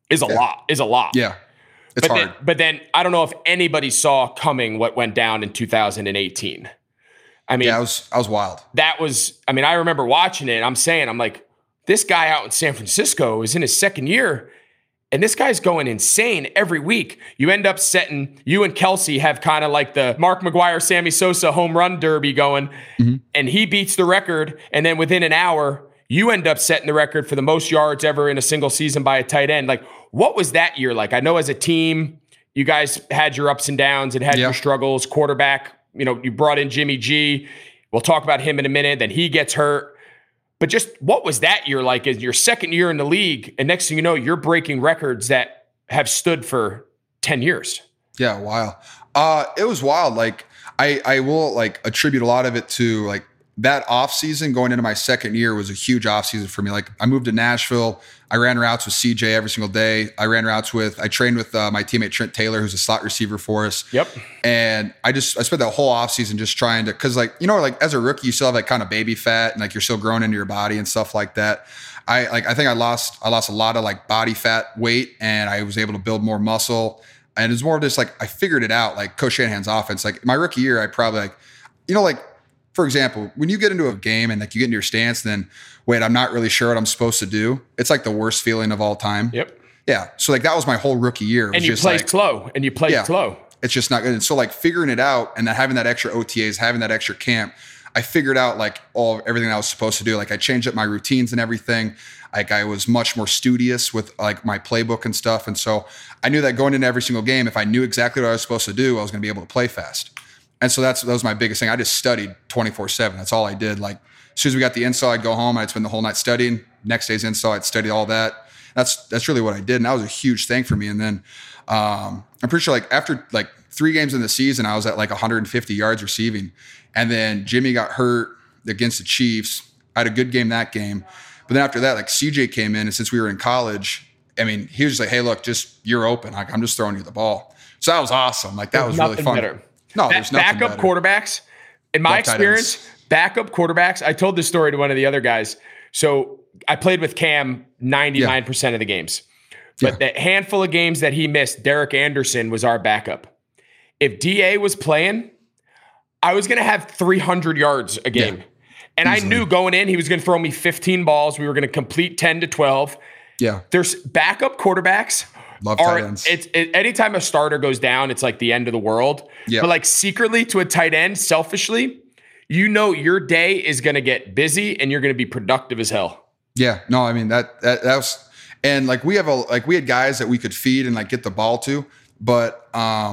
is a lot.
Yeah. It's hard.
But then I don't know if anybody saw coming what went down in 2018. I mean,
yeah, I was wild.
I remember watching it. I'm like, this guy out in San Francisco is in his second year, and this guy's going insane every week. You end up you and Kelsey have kind of like the Mark McGwire, Sammy Sosa home run derby going, and he beats the record. And then within an hour, you end up setting the record for the most yards ever in a single season by a tight end. Like, what was that year like? I know as a team, you guys had your ups and downs and had your struggles. Quarterback, you brought in Jimmy G. We'll talk about him in a minute. Then he gets hurt. But just what was that year like as your second year in the league? And next thing you know, you're breaking records that have stood for 10 years.
Yeah, wow. It was wild. Like I will like attribute a lot of it to like that off season going into my second year was a huge off season for me. Like I moved to Nashville. I ran routes with CJ every single day. I trained with my teammate Trent Taylor, who's a slot receiver for us.
Yep.
And I spent that whole off season just trying to, cause like, like as a rookie, you still have like kind of baby fat and like you're still growing into your body and stuff like that. I think I lost a lot of like body fat weight and I was able to build more muscle. And it's more of just like, I figured it out, like Coach Shanahan's offense. Like my rookie year, I probably for example, when you get into a game and like you get into your stance, and then wait, I'm not really sure what I'm supposed to do. It's like the worst feeling of all time.
Yep.
Yeah. So like that was my whole rookie year.
And you played slow.
It's just not good. And so like figuring it out and then having that extra OTAs, having that extra camp, I figured out like everything I was supposed to do. Like I changed up my routines and everything. Like I was much more studious with like my playbook and stuff. And so I knew that going into every single game, if I knew exactly what I was supposed to do, I was going to be able to play fast. And so that was my biggest thing. I just studied 24/7. That's all I did. Like as soon as we got the install, I'd go home. I'd spend the whole night studying. Next day's install, I'd study all that. That's really what I did. And that was a huge thing for me. And then I'm pretty sure like after like 3 games in the season, I was at like 150 yards receiving. And then Jimmy got hurt against the Chiefs. I had a good game that game. But then after that, like CJ came in, and since we were in college, I mean, he was just like, hey, look, you're open. Like I'm just throwing you the ball. So that was awesome. Like that was really fun.
Better.
No, there's nothing
backup
better.
quarterbacks, in my experience, backup quarterbacks. I told this story to one of the other guys. So I played with Cam 99% of the games. But the handful of games that he missed, Derek Anderson was our backup. If DA was playing, I was going to have 300 yards a game. Yeah, and easily. I knew going in, he was going to throw me 15 balls. We were going to complete 10 to 12.
Yeah.
There's backup quarterbacks.
Love tight ends.
Anytime a starter goes down, it's like the end of the world.
Yeah.
But like secretly to a tight end, selfishly, your day is going to get busy and you're going to be productive as hell.
Yeah. No, I mean that was, and like we had guys that we could feed and like get the ball to, but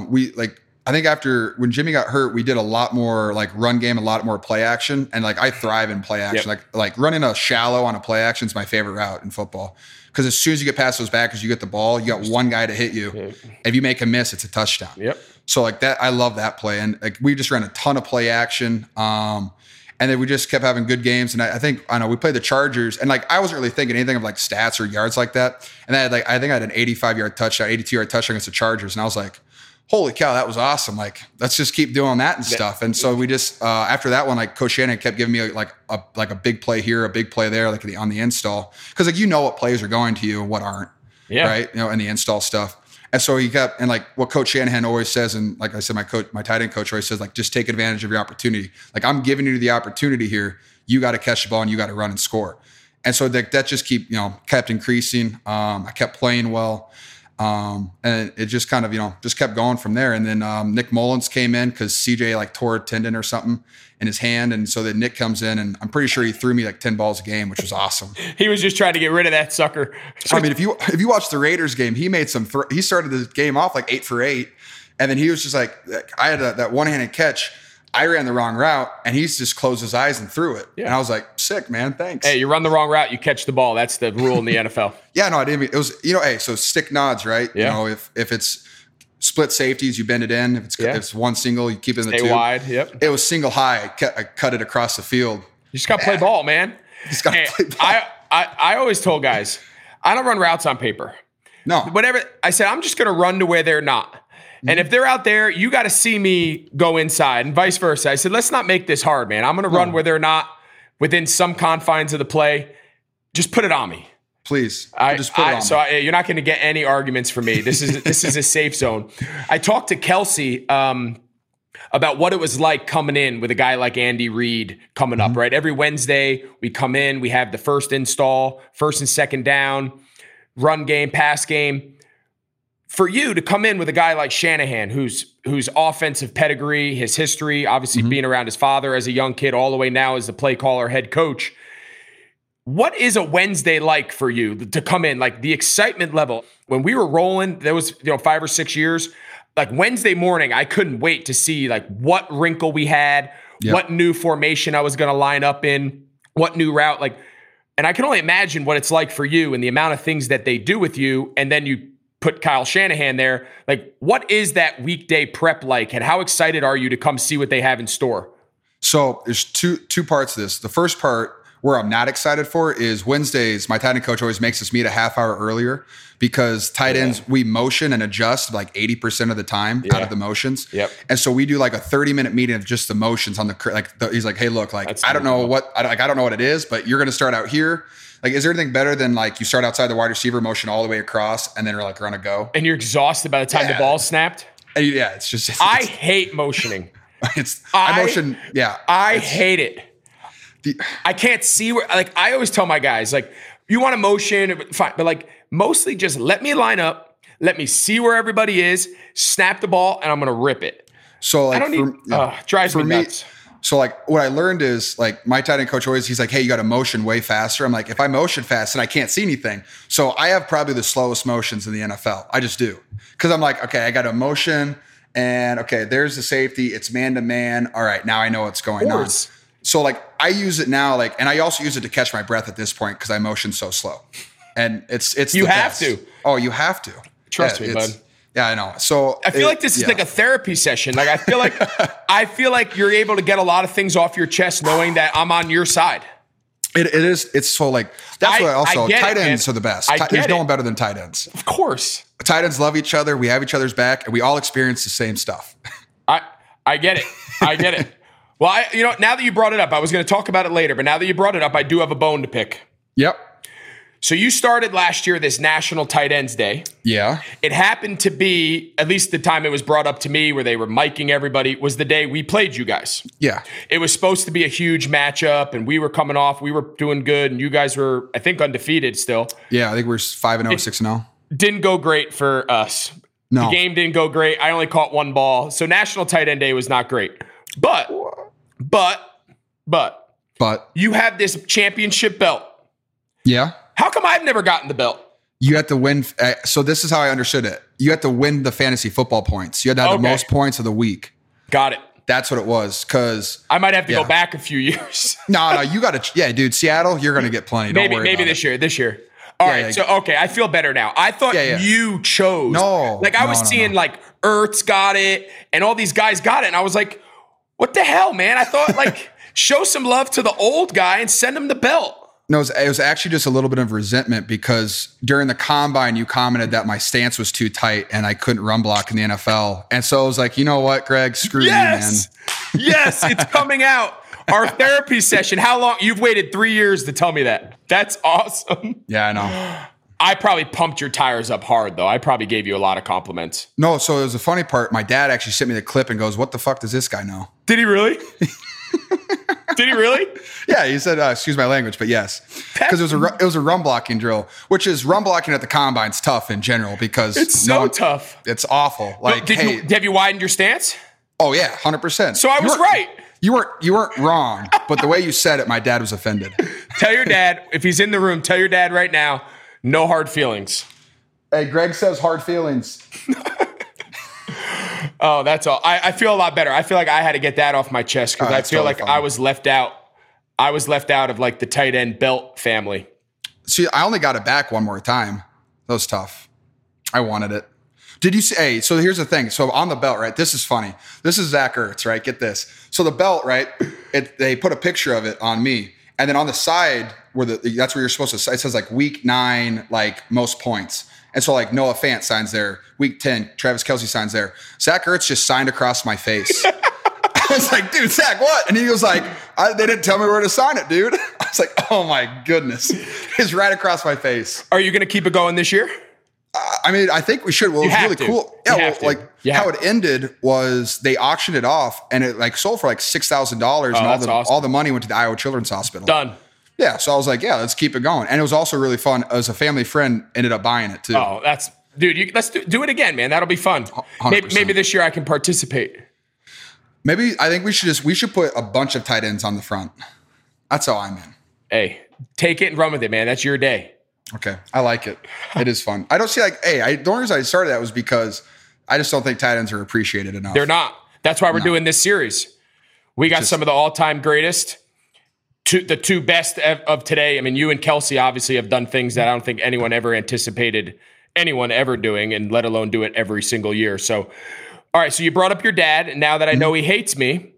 I think after when Jimmy got hurt, we did a lot more like run game, a lot more play action. And like I thrive in play action.
Yep.
Like running a shallow on a play action is my favorite route in football. Because as soon as you get past those backers, you get the ball, you got one guy to hit you. Yep. If you make a miss, it's a touchdown.
Yep.
So like that, I love that play. And like we just ran a ton of play action. And then we just kept having good games. And I know we played the Chargers, and like I wasn't really thinking anything of like stats or yards like that. And I think I had an 85-yard touchdown, 82-yard touchdown against the Chargers. And I was like, holy cow, that was awesome. Like, let's just keep doing that and stuff. And so we just, after that one, like Coach Shannon kept giving me like a big play here, a big play there, like on the install. Cause like, what plays are going to you and what aren't, right? And the install stuff. And so he kept, and like what Coach Shanahan always says, and like I said, my tight end coach always says, like, just take advantage of your opportunity. Like I'm giving you the opportunity here. You got to catch the ball and you got to run and score. And so that just kept increasing. I kept playing well. And it just kind of, just kept going from there. And then Nick Mullins came in because CJ like tore a tendon or something in his hand. And so then Nick comes in, and I'm pretty sure he threw me like 10 balls a game, which was awesome.
He was just trying to get rid of that sucker.
I mean, if you watch the Raiders game, he made he started the game off like 8 for 8. And then he was just like, I had that one-handed catch. I ran the wrong route, and he's just closed his eyes and threw it. Yeah. And I was like, sick, man. Thanks.
Hey, you run the wrong route, you catch the ball. That's the rule in the NFL.
Yeah, no, I didn't. It was, hey, so stick nods, right?
Yeah.
If it's split safeties, you bend it in. If it's one single, you keep it in the
Stay
two.
Wide. Yep.
It was single high. I cut it across the field.
You just got to play ball, man.
You just got to play ball.
I always told guys, I don't run routes on paper.
No.
Whatever. I said, I'm just going to run to where they're not. And if they're out there, you got to see me go inside and vice versa. I said, let's not make this hard, man. I'm going to run where they're not within some confines of the play. Just put it on me.
Please. Just put it on
So
me.
you're not going to get any arguments from me. This is a safe zone. I talked to Kelsey about what it was like coming in with a guy like Andy Reid coming up, right? Every Wednesday we come in, we have the first install, first and second down, run game, pass game. For you to come in with a guy like Shanahan, whose offensive pedigree, his history, obviously being around his father as a young kid, all the way now as the play caller, head coach. What is a Wednesday like for you to come in? Like the excitement level when we were rolling, there was 5 or 6 years. Like Wednesday morning, I couldn't wait to see like what wrinkle we had, what new formation I was going to line up in, what new route. Like, and I can only imagine what it's like for you and the amount of things that they do with you, and then you put Kyle Shanahan there. Like, what is that weekday prep like, and how excited are you to come see what they have in store?
So there's two parts to this. The first part, where I'm not excited for, is Wednesdays. My tight end coach always makes us meet a half hour earlier because tight ends, we motion and adjust like 80% of the time out of the motions.
Yep.
And so we do like a 30-minute meeting of just the motions on he's like, hey, look, like,
That's
I don't know what it is, but you're going to start out here. Like, is there anything better than like you start outside the wide receiver, motion all the way across, and then you're like, we're going to go.
And you're exhausted by the time the ball's snapped?
And it's just,
I hate motioning.
I motion. Yeah.
I hate it. I can't see where, like, I always tell my guys, like, you want to motion, fine, but like, mostly just let me line up, let me see where everybody is, snap the ball, and I'm going to rip it.
So, like,
drives me nuts.
So, like, what I learned is, like, my tight end coach always, he's like, hey, you got to motion way faster. I'm like, if I motion fast, then I can't see anything. So I have probably the slowest motions in the NFL. I just do. Because I'm like, okay, I got to motion, and okay, there's the safety. It's man-to-man. All right, now I know what's going on. So, like, I use it now, like, and I also use it to catch my breath at this point because I motion so slow. And it's
you
the
have
best.
to.
Oh, you have to.
Trust me, bud.
Yeah, I know. So
I feel like this is like a therapy session. Like, I feel like you're able to get a lot of things off your chest knowing that I'm on your side.
It is. It's so, like, that's what also tight ends are the best. There's no one better than tight ends.
Of course.
Tight ends love each other. We have each other's back, and we all experience the same stuff.
I get it. I get it. Well, now that you brought it up, I was going to talk about it later, but now that you brought it up, I do have a bone to pick.
Yep.
So you started last year this National Tight Ends Day.
Yeah.
It happened to be, at least the time it was brought up to me where they were miking everybody, was the day we played you guys.
Yeah.
It was supposed to be a huge matchup, and we were coming off. We were doing good, and you guys were, I think, undefeated still.
Yeah, I think we're 5-0, 6-0.
Didn't go great for us.
No.
The game didn't go great. I only caught one ball. So National Tight End Day was not great. But you have this championship belt.
Yeah.
How come I've never gotten the belt?
You have to win. So this is how I understood it. You have to win the fantasy football points. You had to have the most points of the week.
Got it.
That's what it was. Because
I might have to go back a few years.
No, you got to. Yeah, dude, Seattle, you're going to get plenty. Don't worry
maybe
about
this year. All right. So, okay, I feel better now. I thought you chose.
No.
Like, I was seeing like Ertz got it and all these guys got it. And I was like, what the hell, man? I thought, like, show some love to the old guy and send him the belt.
No, it was actually just a little bit of resentment because during the combine, you commented that my stance was too tight and I couldn't run block in the NFL. And so I was like, you know what, Greg, screw you, man.
Yes, it's coming out. Our therapy session. How long? You've waited 3 years to tell me that. That's awesome.
Yeah, I know.
I probably pumped your tires up hard, though. I probably gave you a lot of compliments.
No, so it was a funny part. My dad actually sent me the clip and goes, what the fuck does this guy know?
Did he really? Did he really?
Yeah, he said, excuse my language, but yes. Because it was a run blocking drill, which is run blocking at the combine's tough in general because
it's so tough.
It's awful. Like,
have you widened your stance?
Oh yeah, 100%.
So I was right.
You weren't wrong, but the way you said it, my dad was offended.
Tell your dad, if he's in the room, tell your dad right now, no hard feelings.
Hey, Greg says hard feelings.
Oh, that's all. I feel a lot better. I feel like I had to get that off my chest because I feel like I was left out. I was left out of like the tight end belt family.
See, I only got it back one more time. That was tough. I wanted it. Did you see? Hey, so here's the thing. So on the belt, right? This is funny. This is Zach Ertz, right? Get this. So the belt, right? They put a picture of it on me, and then on the side where that's where you're supposed to. It says like week 9, like most points. And so like Noah Fant signs there. Week 10, Travis Kelce signs there. Zach Ertz just signed across my face. I was like, dude, Zach, what? And he was like, they didn't tell me where to sign it, dude. I was like, oh my goodness. It's right across my face.
Are you going to keep it going this year?
I mean, I think we should. Well, it was really cool. Yeah, well, like how it ended was they auctioned it off and it like sold for like $6,000 and all the money went to the Iowa Children's Hospital.
Done.
Yeah. So I was like, yeah, let's keep it going. And it was also really fun. As a family friend ended up buying it too.
Oh, dude, let's do it again, man. That'll be fun. Maybe this year I can participate.
Maybe I think we should put a bunch of tight ends on the front. That's how I'm in.
Hey, take it and run with it, man. That's your day.
Okay. I like it. It is fun. I don't see the only reason I started that was because I just don't think tight ends are appreciated enough.
They're not. That's why we're doing this series. We got some of the all-time greatest, the two best of today. I mean, you and Kelsey obviously have done things that I don't think anyone ever anticipated anyone ever doing, and let alone do it every single year. So, all right. So you brought up your dad, and now that I know he hates me,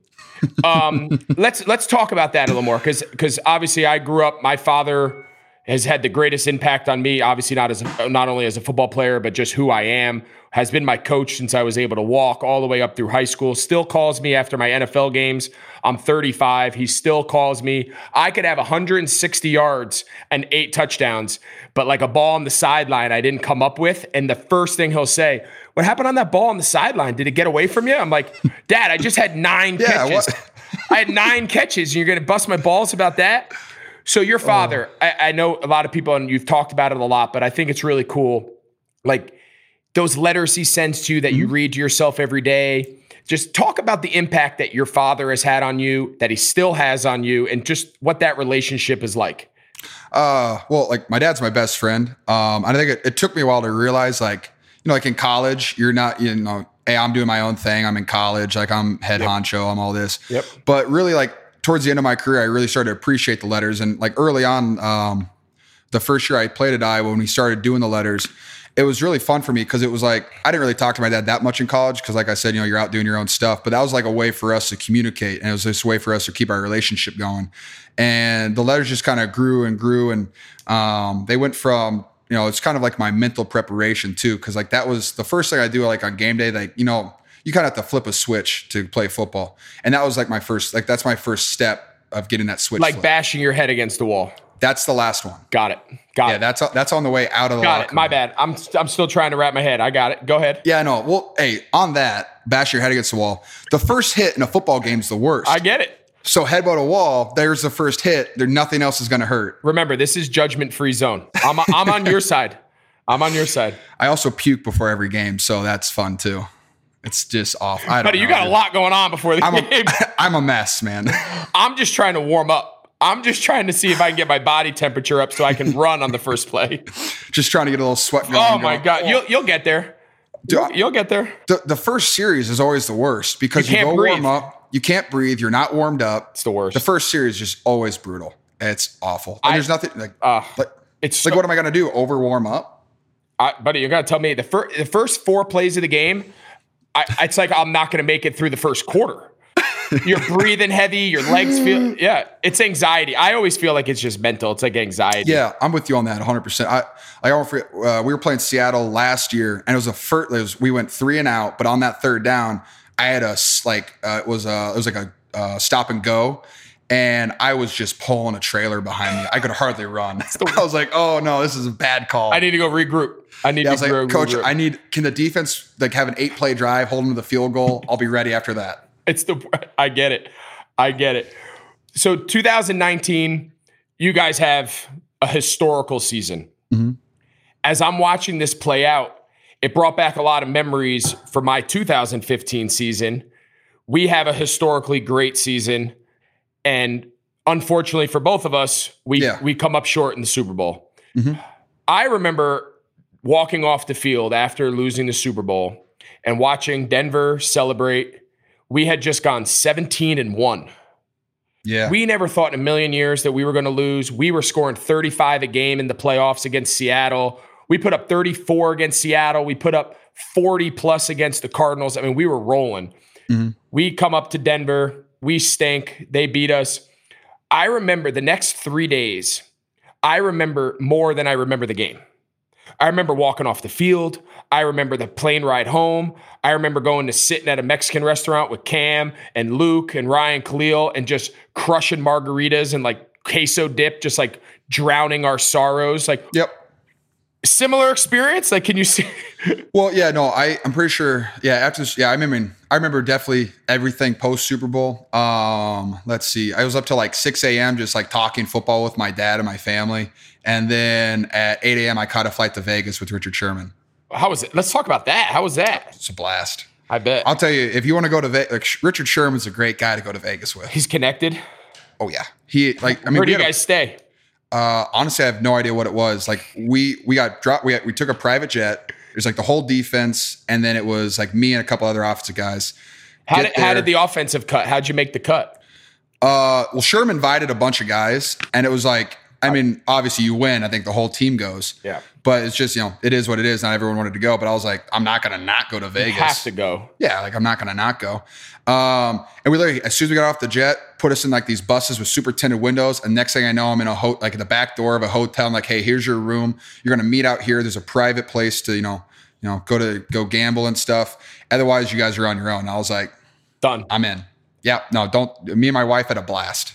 let's talk about that a little more, because obviously I grew up. My father has had the greatest impact on me, obviously not only as a football player, but just who I am, has been my coach since I was able to walk all the way up through high school, still calls me after my NFL games. I'm 35. He still calls me. I could have 160 yards and 8 touchdowns, but like a ball on the sideline I didn't come up with. And the first thing he'll say, what happened on that ball on the sideline? Did it get away from you? I'm like, Dad, I just had 9 catches. I had 9 catches and you're going to bust my balls about that? So your father, I know a lot of people, and you've talked about it a lot, but I think it's really cool. Like those letters he sends to you that you read to yourself every day. Just talk about the impact that your father has had on you, that he still has on you, and just what that relationship is like.
Well, like my dad's my best friend. I think it took me a while to realize, like, like in college, you're not, hey, I'm doing my own thing. I'm in college. Like I'm head honcho. I'm all this.
Yep.
But really, like, towards the end of my career, I really started to appreciate the letters. And like early on, the first year I played at Iowa, when we started doing the letters, it was really fun for me because it was like, I didn't really talk to my dad that much in college because like I said, you're out doing your own stuff. But that was like a way for us to communicate. And it was just a way for us to keep our relationship going. And the letters just kind of grew and grew. And they went from, it's kind of like my mental preparation too. Because like that was the first thing I do like on game day, like, you kind of have to flip a switch to play football. And that was like that's my first step of getting that switch.
Like
flip.
bashing your head against the wall.
That's the last one.
Got it.
Yeah, that's on the way out of the locker room.
My bad. I'm still trying to wrap my head. I got it. Go ahead.
Yeah, no. Well, hey, on that, bash your head against the wall. The first hit in a football game is the worst.
I get it.
So headbutt a wall, there's the first hit. Nothing else is going to hurt.
Remember, this is judgment-free zone. I'm on your side. I'm on your side.
I also puke before every game, so that's fun too. It's just off. I don't know.
You got a lot going on before the game.
I'm a mess, man.
I'm just trying to warm up. I'm just trying to see if I can get my body temperature up so I can run on the first play.
Just trying to get a little sweat going.
Oh, my God. You'll get there. You'll get there.
The first series is always the worst because you go warm up. You can't breathe. You're not warmed up.
It's the worst.
The first series is just always brutal. It's awful. And there's nothing like,
it's
like, what am I going to do? Over warm up?
Buddy, you're going to tell me the first 4 plays of the game, it's like I'm not going to make it through the first quarter. You're breathing heavy. Your legs feel, it's anxiety. I always feel like it's just mental. It's like anxiety.
Yeah, I'm with you on that 100%. I won't forget, we were playing Seattle last year, and it was we went 3 and out, but on that third down, I had it was like a stop and go, and I was just pulling a trailer behind me. I could hardly run. I was like, oh no, this is a bad call.
I need to go regroup.
Coach, can the defense like have an 8-play drive, hold them to the field goal? I'll be ready after that.
I get it. So 2019, you guys have a historical season.
Mm-hmm.
As I'm watching this play out, it brought back a lot of memories for my 2015 season. We have a historically great season. And unfortunately for both of us, we come up short in the Super Bowl.
Mm-hmm.
I remember walking off the field after losing the Super Bowl and watching Denver celebrate. We had just gone 17-1.
Yeah.
We never thought in a million years that we were going to lose. We were scoring 35 a game in the playoffs against Seattle. We put up 34 against Seattle. We put up 40 plus against the Cardinals. I mean, we were rolling.
Mm-hmm.
We come up to Denver. We stink. They beat us. I remember the next 3 days, I remember more than I remember the game. I remember walking off the field. I remember the plane ride home. I remember going to sitting at a Mexican restaurant with Cam and Luke and Ryan Khalil and just crushing margaritas and like queso dip, just like drowning our sorrows. Like,
Yep.
similar experience. Like, can you see?
Well, yeah, no, I'm pretty sure. Yeah, after this, I remember definitely everything post Super Bowl. Let's see, I was up till like 6 a.m. just like talking football with my dad and my family, and then at 8 a.m. I caught a flight to Vegas with Richard Sherman.
How was it? Let's talk about that. How was that?
It's a blast.
I bet.
I'll tell you, if you want to go to Vegas, like, Richard Sherman's a great guy to go to Vegas with.
He's connected.
Oh yeah, where
do you guys stay?
Honestly, I have no idea what it was. Like we got dropped. We took a private jet. It was like the whole defense, and then it was like me and a couple other offensive guys.
How did the offensive cut? How'd you make the cut?
Well, Sherman invited a bunch of guys, and it was like, I mean, obviously you win. I think the whole team goes.
Yeah.
But it's just, it is what it is. Not everyone wanted to go, but I was like, I'm not going to not go to Vegas.
You have to go.
Yeah, like I'm not going to not go. And we literally, as soon as we got off the jet, put us in like these buses with super tinted windows. And next thing I know, I'm in like at the back door of a hotel. I'm like, hey, here's your room. You're going to meet out here. There's a private place to, go gamble and stuff. Otherwise, you guys are on your own. And I was like,
done.
I'm in. Yeah, no, don't. Me and my wife had a blast.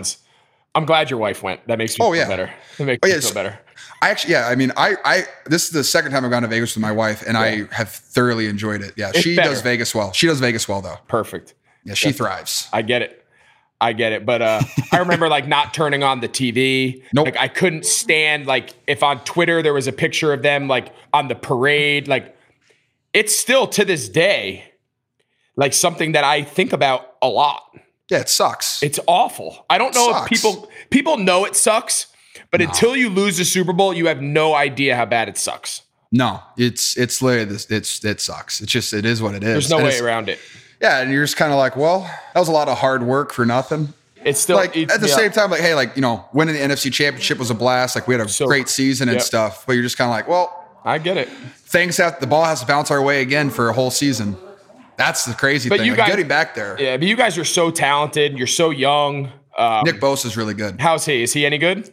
I'm glad your wife went. That makes me feel better. That makes me feel better.
I actually, I mean, this is the second time I've gone to Vegas with my wife, and I have thoroughly enjoyed it. Yeah, she does Vegas well. She does Vegas well, though.
Perfect.
Yeah, she thrives.
I get it. But I remember like not turning on the TV.
Nope.
Like I couldn't stand, like if on Twitter there was a picture of them like on the parade. Like it's still to this day like something that I think about a lot.
Yeah, it sucks.
It's awful. I don't know if people know it sucks, but until you lose the Super Bowl, you have no idea how bad it sucks.
No, it's literally this. It sucks. It's just, it is what it is.
There's no way around it.
Yeah, and you're just kind of like, well, that was a lot of hard work for nothing.
It's still
like at the same time, like, hey, like, winning the NFC Championship was a blast. Like we had a great season and stuff, but you're just kind of like, well,
I get it.
The ball has to bounce our way again for a whole season. That's the crazy thing.
You guys,
getting back there.
Yeah, but you guys are so talented. You're so young.
Nick Bosa's really good.
How's he? Is he any good?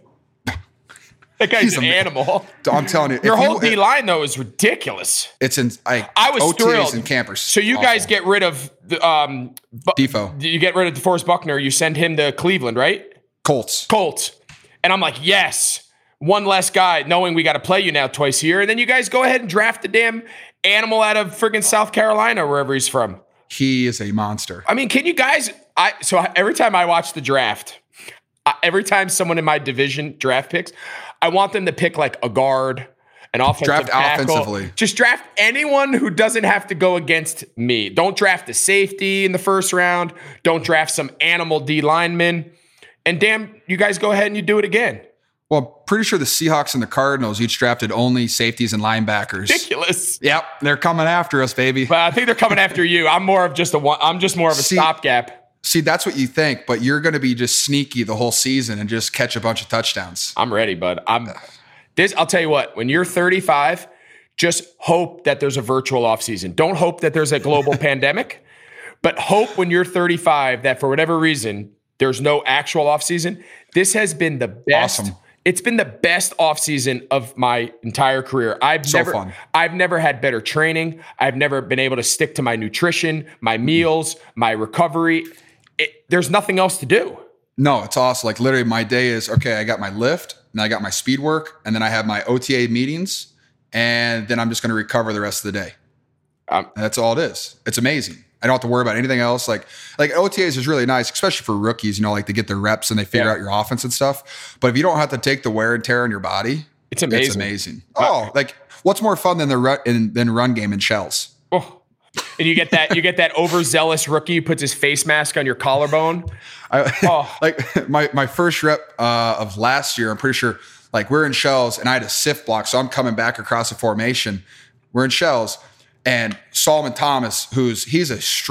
That guy's an animal.
I'm telling you.
Your whole D line, though, is ridiculous.
It's in
I was
OTAs
thrilled.
And campers.
So you guys get rid of the
Defoe.
You get rid of DeForest Buckner. You send him to Cleveland, right?
Colts.
And I'm like, yes, one less guy, knowing we got to play you now twice a year. And then you guys go ahead and draft the damn animal out of friggin' South Carolina, wherever he's from.
He is a monster.
I mean, can you guys? So every time I watch the draft, every time someone in my division draft picks, I want them to pick like a guard, an offensive
draft
tackle.
Offensively.
Just draft anyone who doesn't have to go against me. Don't draft a safety in the first round. Don't draft some animal D lineman. And damn, you guys go ahead and you do it again.
Well, I'm pretty sure the Seahawks and the Cardinals each drafted only safeties and linebackers.
Ridiculous.
Yep, they're coming after us, baby.
But I think they're coming after you. I'm just more of a stopgap.
See, that's what you think, but you're going to be just sneaky the whole season and just catch a bunch of touchdowns.
I'm ready, bud. I'll tell you what, when you're 35, just hope that there's a virtual offseason. Don't hope that there's a global pandemic, but hope when you're 35 that for whatever reason, there's no actual offseason. This has been the best.
Awesome.
It's been the best offseason of my entire career. I've never had better training. I've never been able to stick to my nutrition, my meals, my recovery. There's nothing else to do.
No, it's awesome. Like literally my day is, okay, I got my lift and I got my speed work and then I have my OTA meetings and then I'm just going to recover the rest of the day. That's all it is. It's amazing. I don't have to worry about anything else. Like OTAs is really nice, especially for rookies, like they get their reps and they figure out your offense and stuff. But if you don't have to take the wear and tear on your body,
it's amazing.
It's amazing. Like what's more fun than the run game in shells?
Oh. And you get that overzealous rookie who puts his face mask on your collarbone.
Like my first rep of last year, I'm pretty sure like we're in shells and I had a sift block. So I'm coming back across the formation. We're in shells. And Solomon Thomas, he's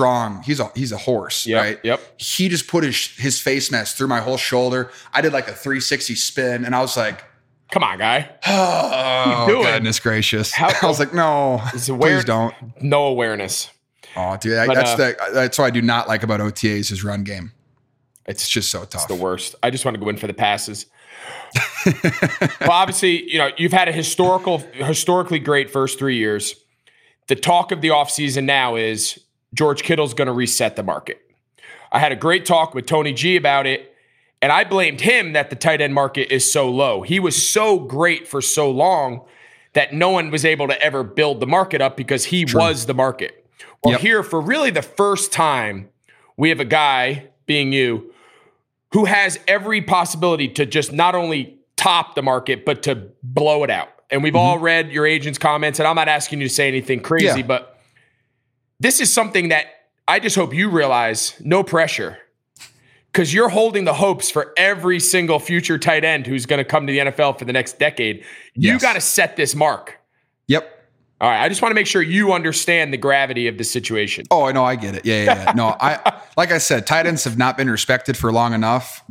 a horse, right?
Yep.
He just put his face mask through my whole shoulder. I did like a 360 spin and I was like,
come on, guy.
Oh, goodness gracious. I was like, no, please don't.
No awareness.
Oh, dude, that's what I do not like about OTAs is run game. It's just so tough.
It's the worst. I just want to go in for the passes. Well, obviously, you've had a historically great first 3 years. The talk of the offseason now is George Kittle's going to reset the market. I had a great talk with Tony G about it, And I blamed him that the tight end market is so low. He was so great for so long that no one was able to ever build the market up because he was the market. Well, here for really the first time, we have a guy, being you, who has every possibility to just not only top the market, but to blow it out. And we've all read your agent's comments, and I'm not asking you to say anything crazy, but this is something that I just hope you realize, no pressure, because you're holding the hopes for every single future tight end who's going to come to the NFL for the next decade. You got to set this mark.
Yep.
All right. I just want to make sure you understand the gravity of the situation.
Oh, I know. I get it. Yeah. No, like I said, tight ends have not been respected for long enough.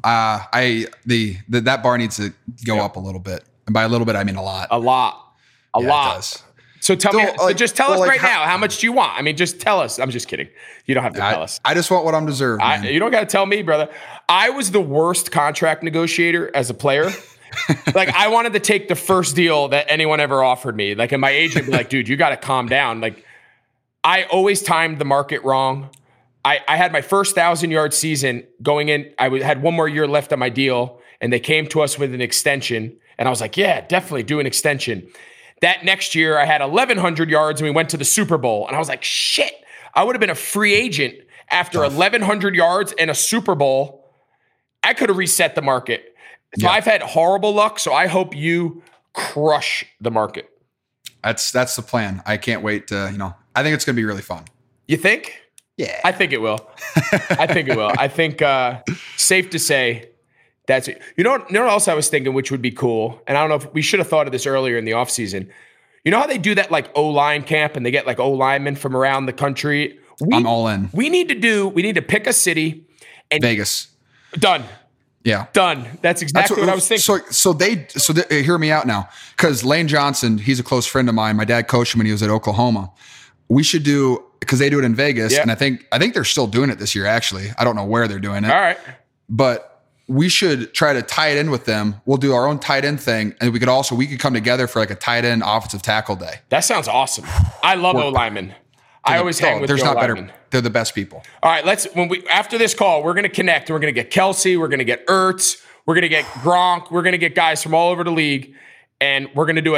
That bar needs to go up a little bit. And by a little bit, I mean a lot.
A lot.
It does.
So tell me, just tell us right now, how much do you want? I mean, just tell us. I'm just kidding. You don't have to tell us.
I just want what I'm deserved.
You don't got to tell me, brother. I was the worst contract negotiator as a player. Like, I wanted to take the first deal that anyone ever offered me. Like, and my agent would be like, dude, you got to calm down. Like, I always timed the market wrong. I had my first 1,000-yard season going in. I had one more year left on my deal, and they came to us with an extension. And I was like, yeah, definitely do an extension. That next year, I had 1,100 yards, and we went to the Super Bowl. And I was like, shit, I would have been a free agent after 1,100 yards and a Super Bowl. I could have reset the market. So I've had horrible luck, so I hope you crush the market.
That's the plan. I can't wait to, I think it's going to be really fun.
You think?
Yeah.
I think it will. I think safe to say that's it. You know what else I was thinking, which would be cool, and I don't know if we should have thought of this earlier in the offseason. You know how they do that like O-line camp and they get like O-linemen from around the country?
I'm all in.
We need to pick a city and
Vegas.
Done.
Yeah.
Done. That's exactly what I was thinking.
So hear me out now. Because Lane Johnson, he's a close friend of mine. My dad coached him when he was at Oklahoma. We should do, because they do it in Vegas. Yeah. And I think they're still doing it this year, actually. I don't know where they're doing it.
All right.
But we should try to tie it in with them. We'll do our own tight end thing. And we could come together for like a tight end offensive tackle day.
That sounds awesome. I love O-linemen. I always hang with
there's not
O-linemen.
Better. They're the best people.
All right, after this call, we're going to connect. We're going to get Kelsey. We're going to get Ertz. We're going to get Gronk. We're going to get guys from all over the league, and we're going to do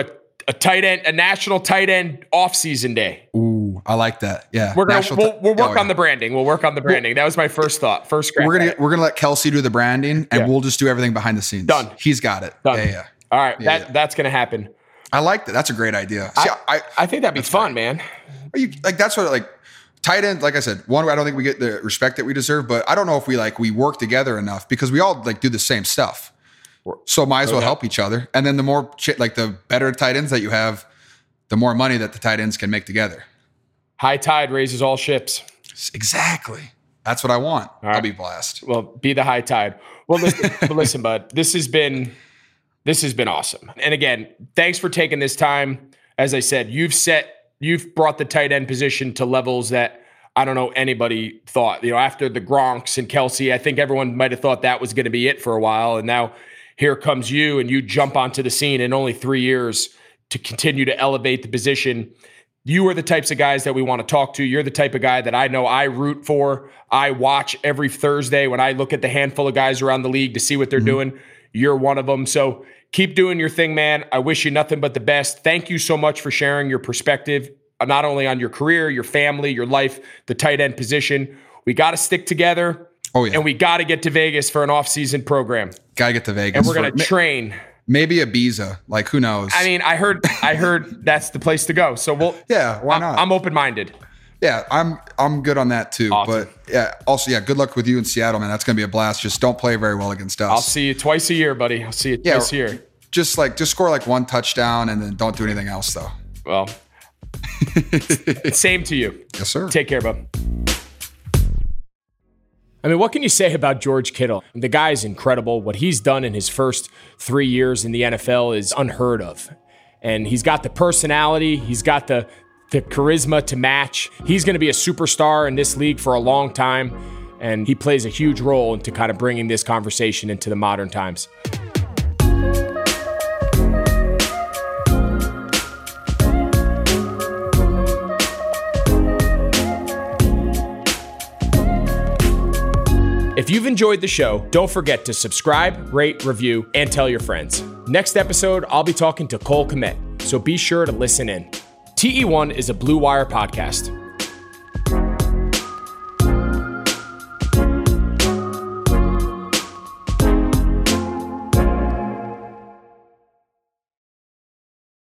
a national tight end off-season day.
Ooh, I like that. Yeah,
we'll work on the branding. We'll work on the branding. That was my first thought.
We're gonna let Kelsey do the branding, and we'll just do everything behind the scenes.
Done.
He's got it.
Done.
Yeah.
All right, that's going to happen.
I like that. That's a great idea. See,
I think that'd be fun, man.
That's what tight end, like I said, one, I don't think we get the respect that we deserve, but I don't know if we work together enough because we all do the same stuff. So might as well help each other. And then the more the better tight ends that you have, the more money that the tight ends can make together.
High tide raises all ships.
Exactly. That's what I want.
Right.
I'll be blessed.
Well, be the high tide. Well, listen, bud, this has been awesome. And again, thanks for taking this time. As I said, you've brought the tight end position to levels that I don't know anybody thought. After the Gronks and Kelsey, I think everyone might have thought that was going to be it for a while. And now here comes you, and you jump onto the scene in only 3 years to continue to elevate the position. You are the types of guys that we want to talk to. You're the type of guy that I know I root for. I watch every Thursday when I look at the handful of guys around the league to see what they're doing. You're one of them. So keep doing your thing, man. I wish you nothing but the best. Thank you so much for sharing your perspective, not only on your career, your family, your life, the tight end position. We got to stick together.
Oh, yeah.
And we got to get to Vegas for an off-season program.
Got to get to Vegas.
And we're going to train.
Maybe Ibiza. Who knows?
I mean, I heard that's the place to go. So
why not?
I'm open-minded.
Yeah, I'm good on that too.
Awesome.
But also, good luck with you in Seattle, man. That's going to be a blast. Just don't play very well against us.
I'll see you twice a year, buddy. I'll see you twice a year.
Just score one touchdown and then don't do anything else, though.
Well, same to you.
Yes, sir.
Take care, bud. I mean, what can you say about George Kittle? The guy is incredible. What he's done in his first 3 years in the NFL is unheard of. And he's got the personality. He's got the charisma to match. He's going to be a superstar in this league for a long time. And he plays a huge role into kind of bringing this conversation into the modern times. If you've enjoyed the show, don't forget to subscribe, rate, review, and tell your friends. Next episode, I'll be talking to Cole Kmet, so be sure to listen in. TE1 is a Blue Wire podcast.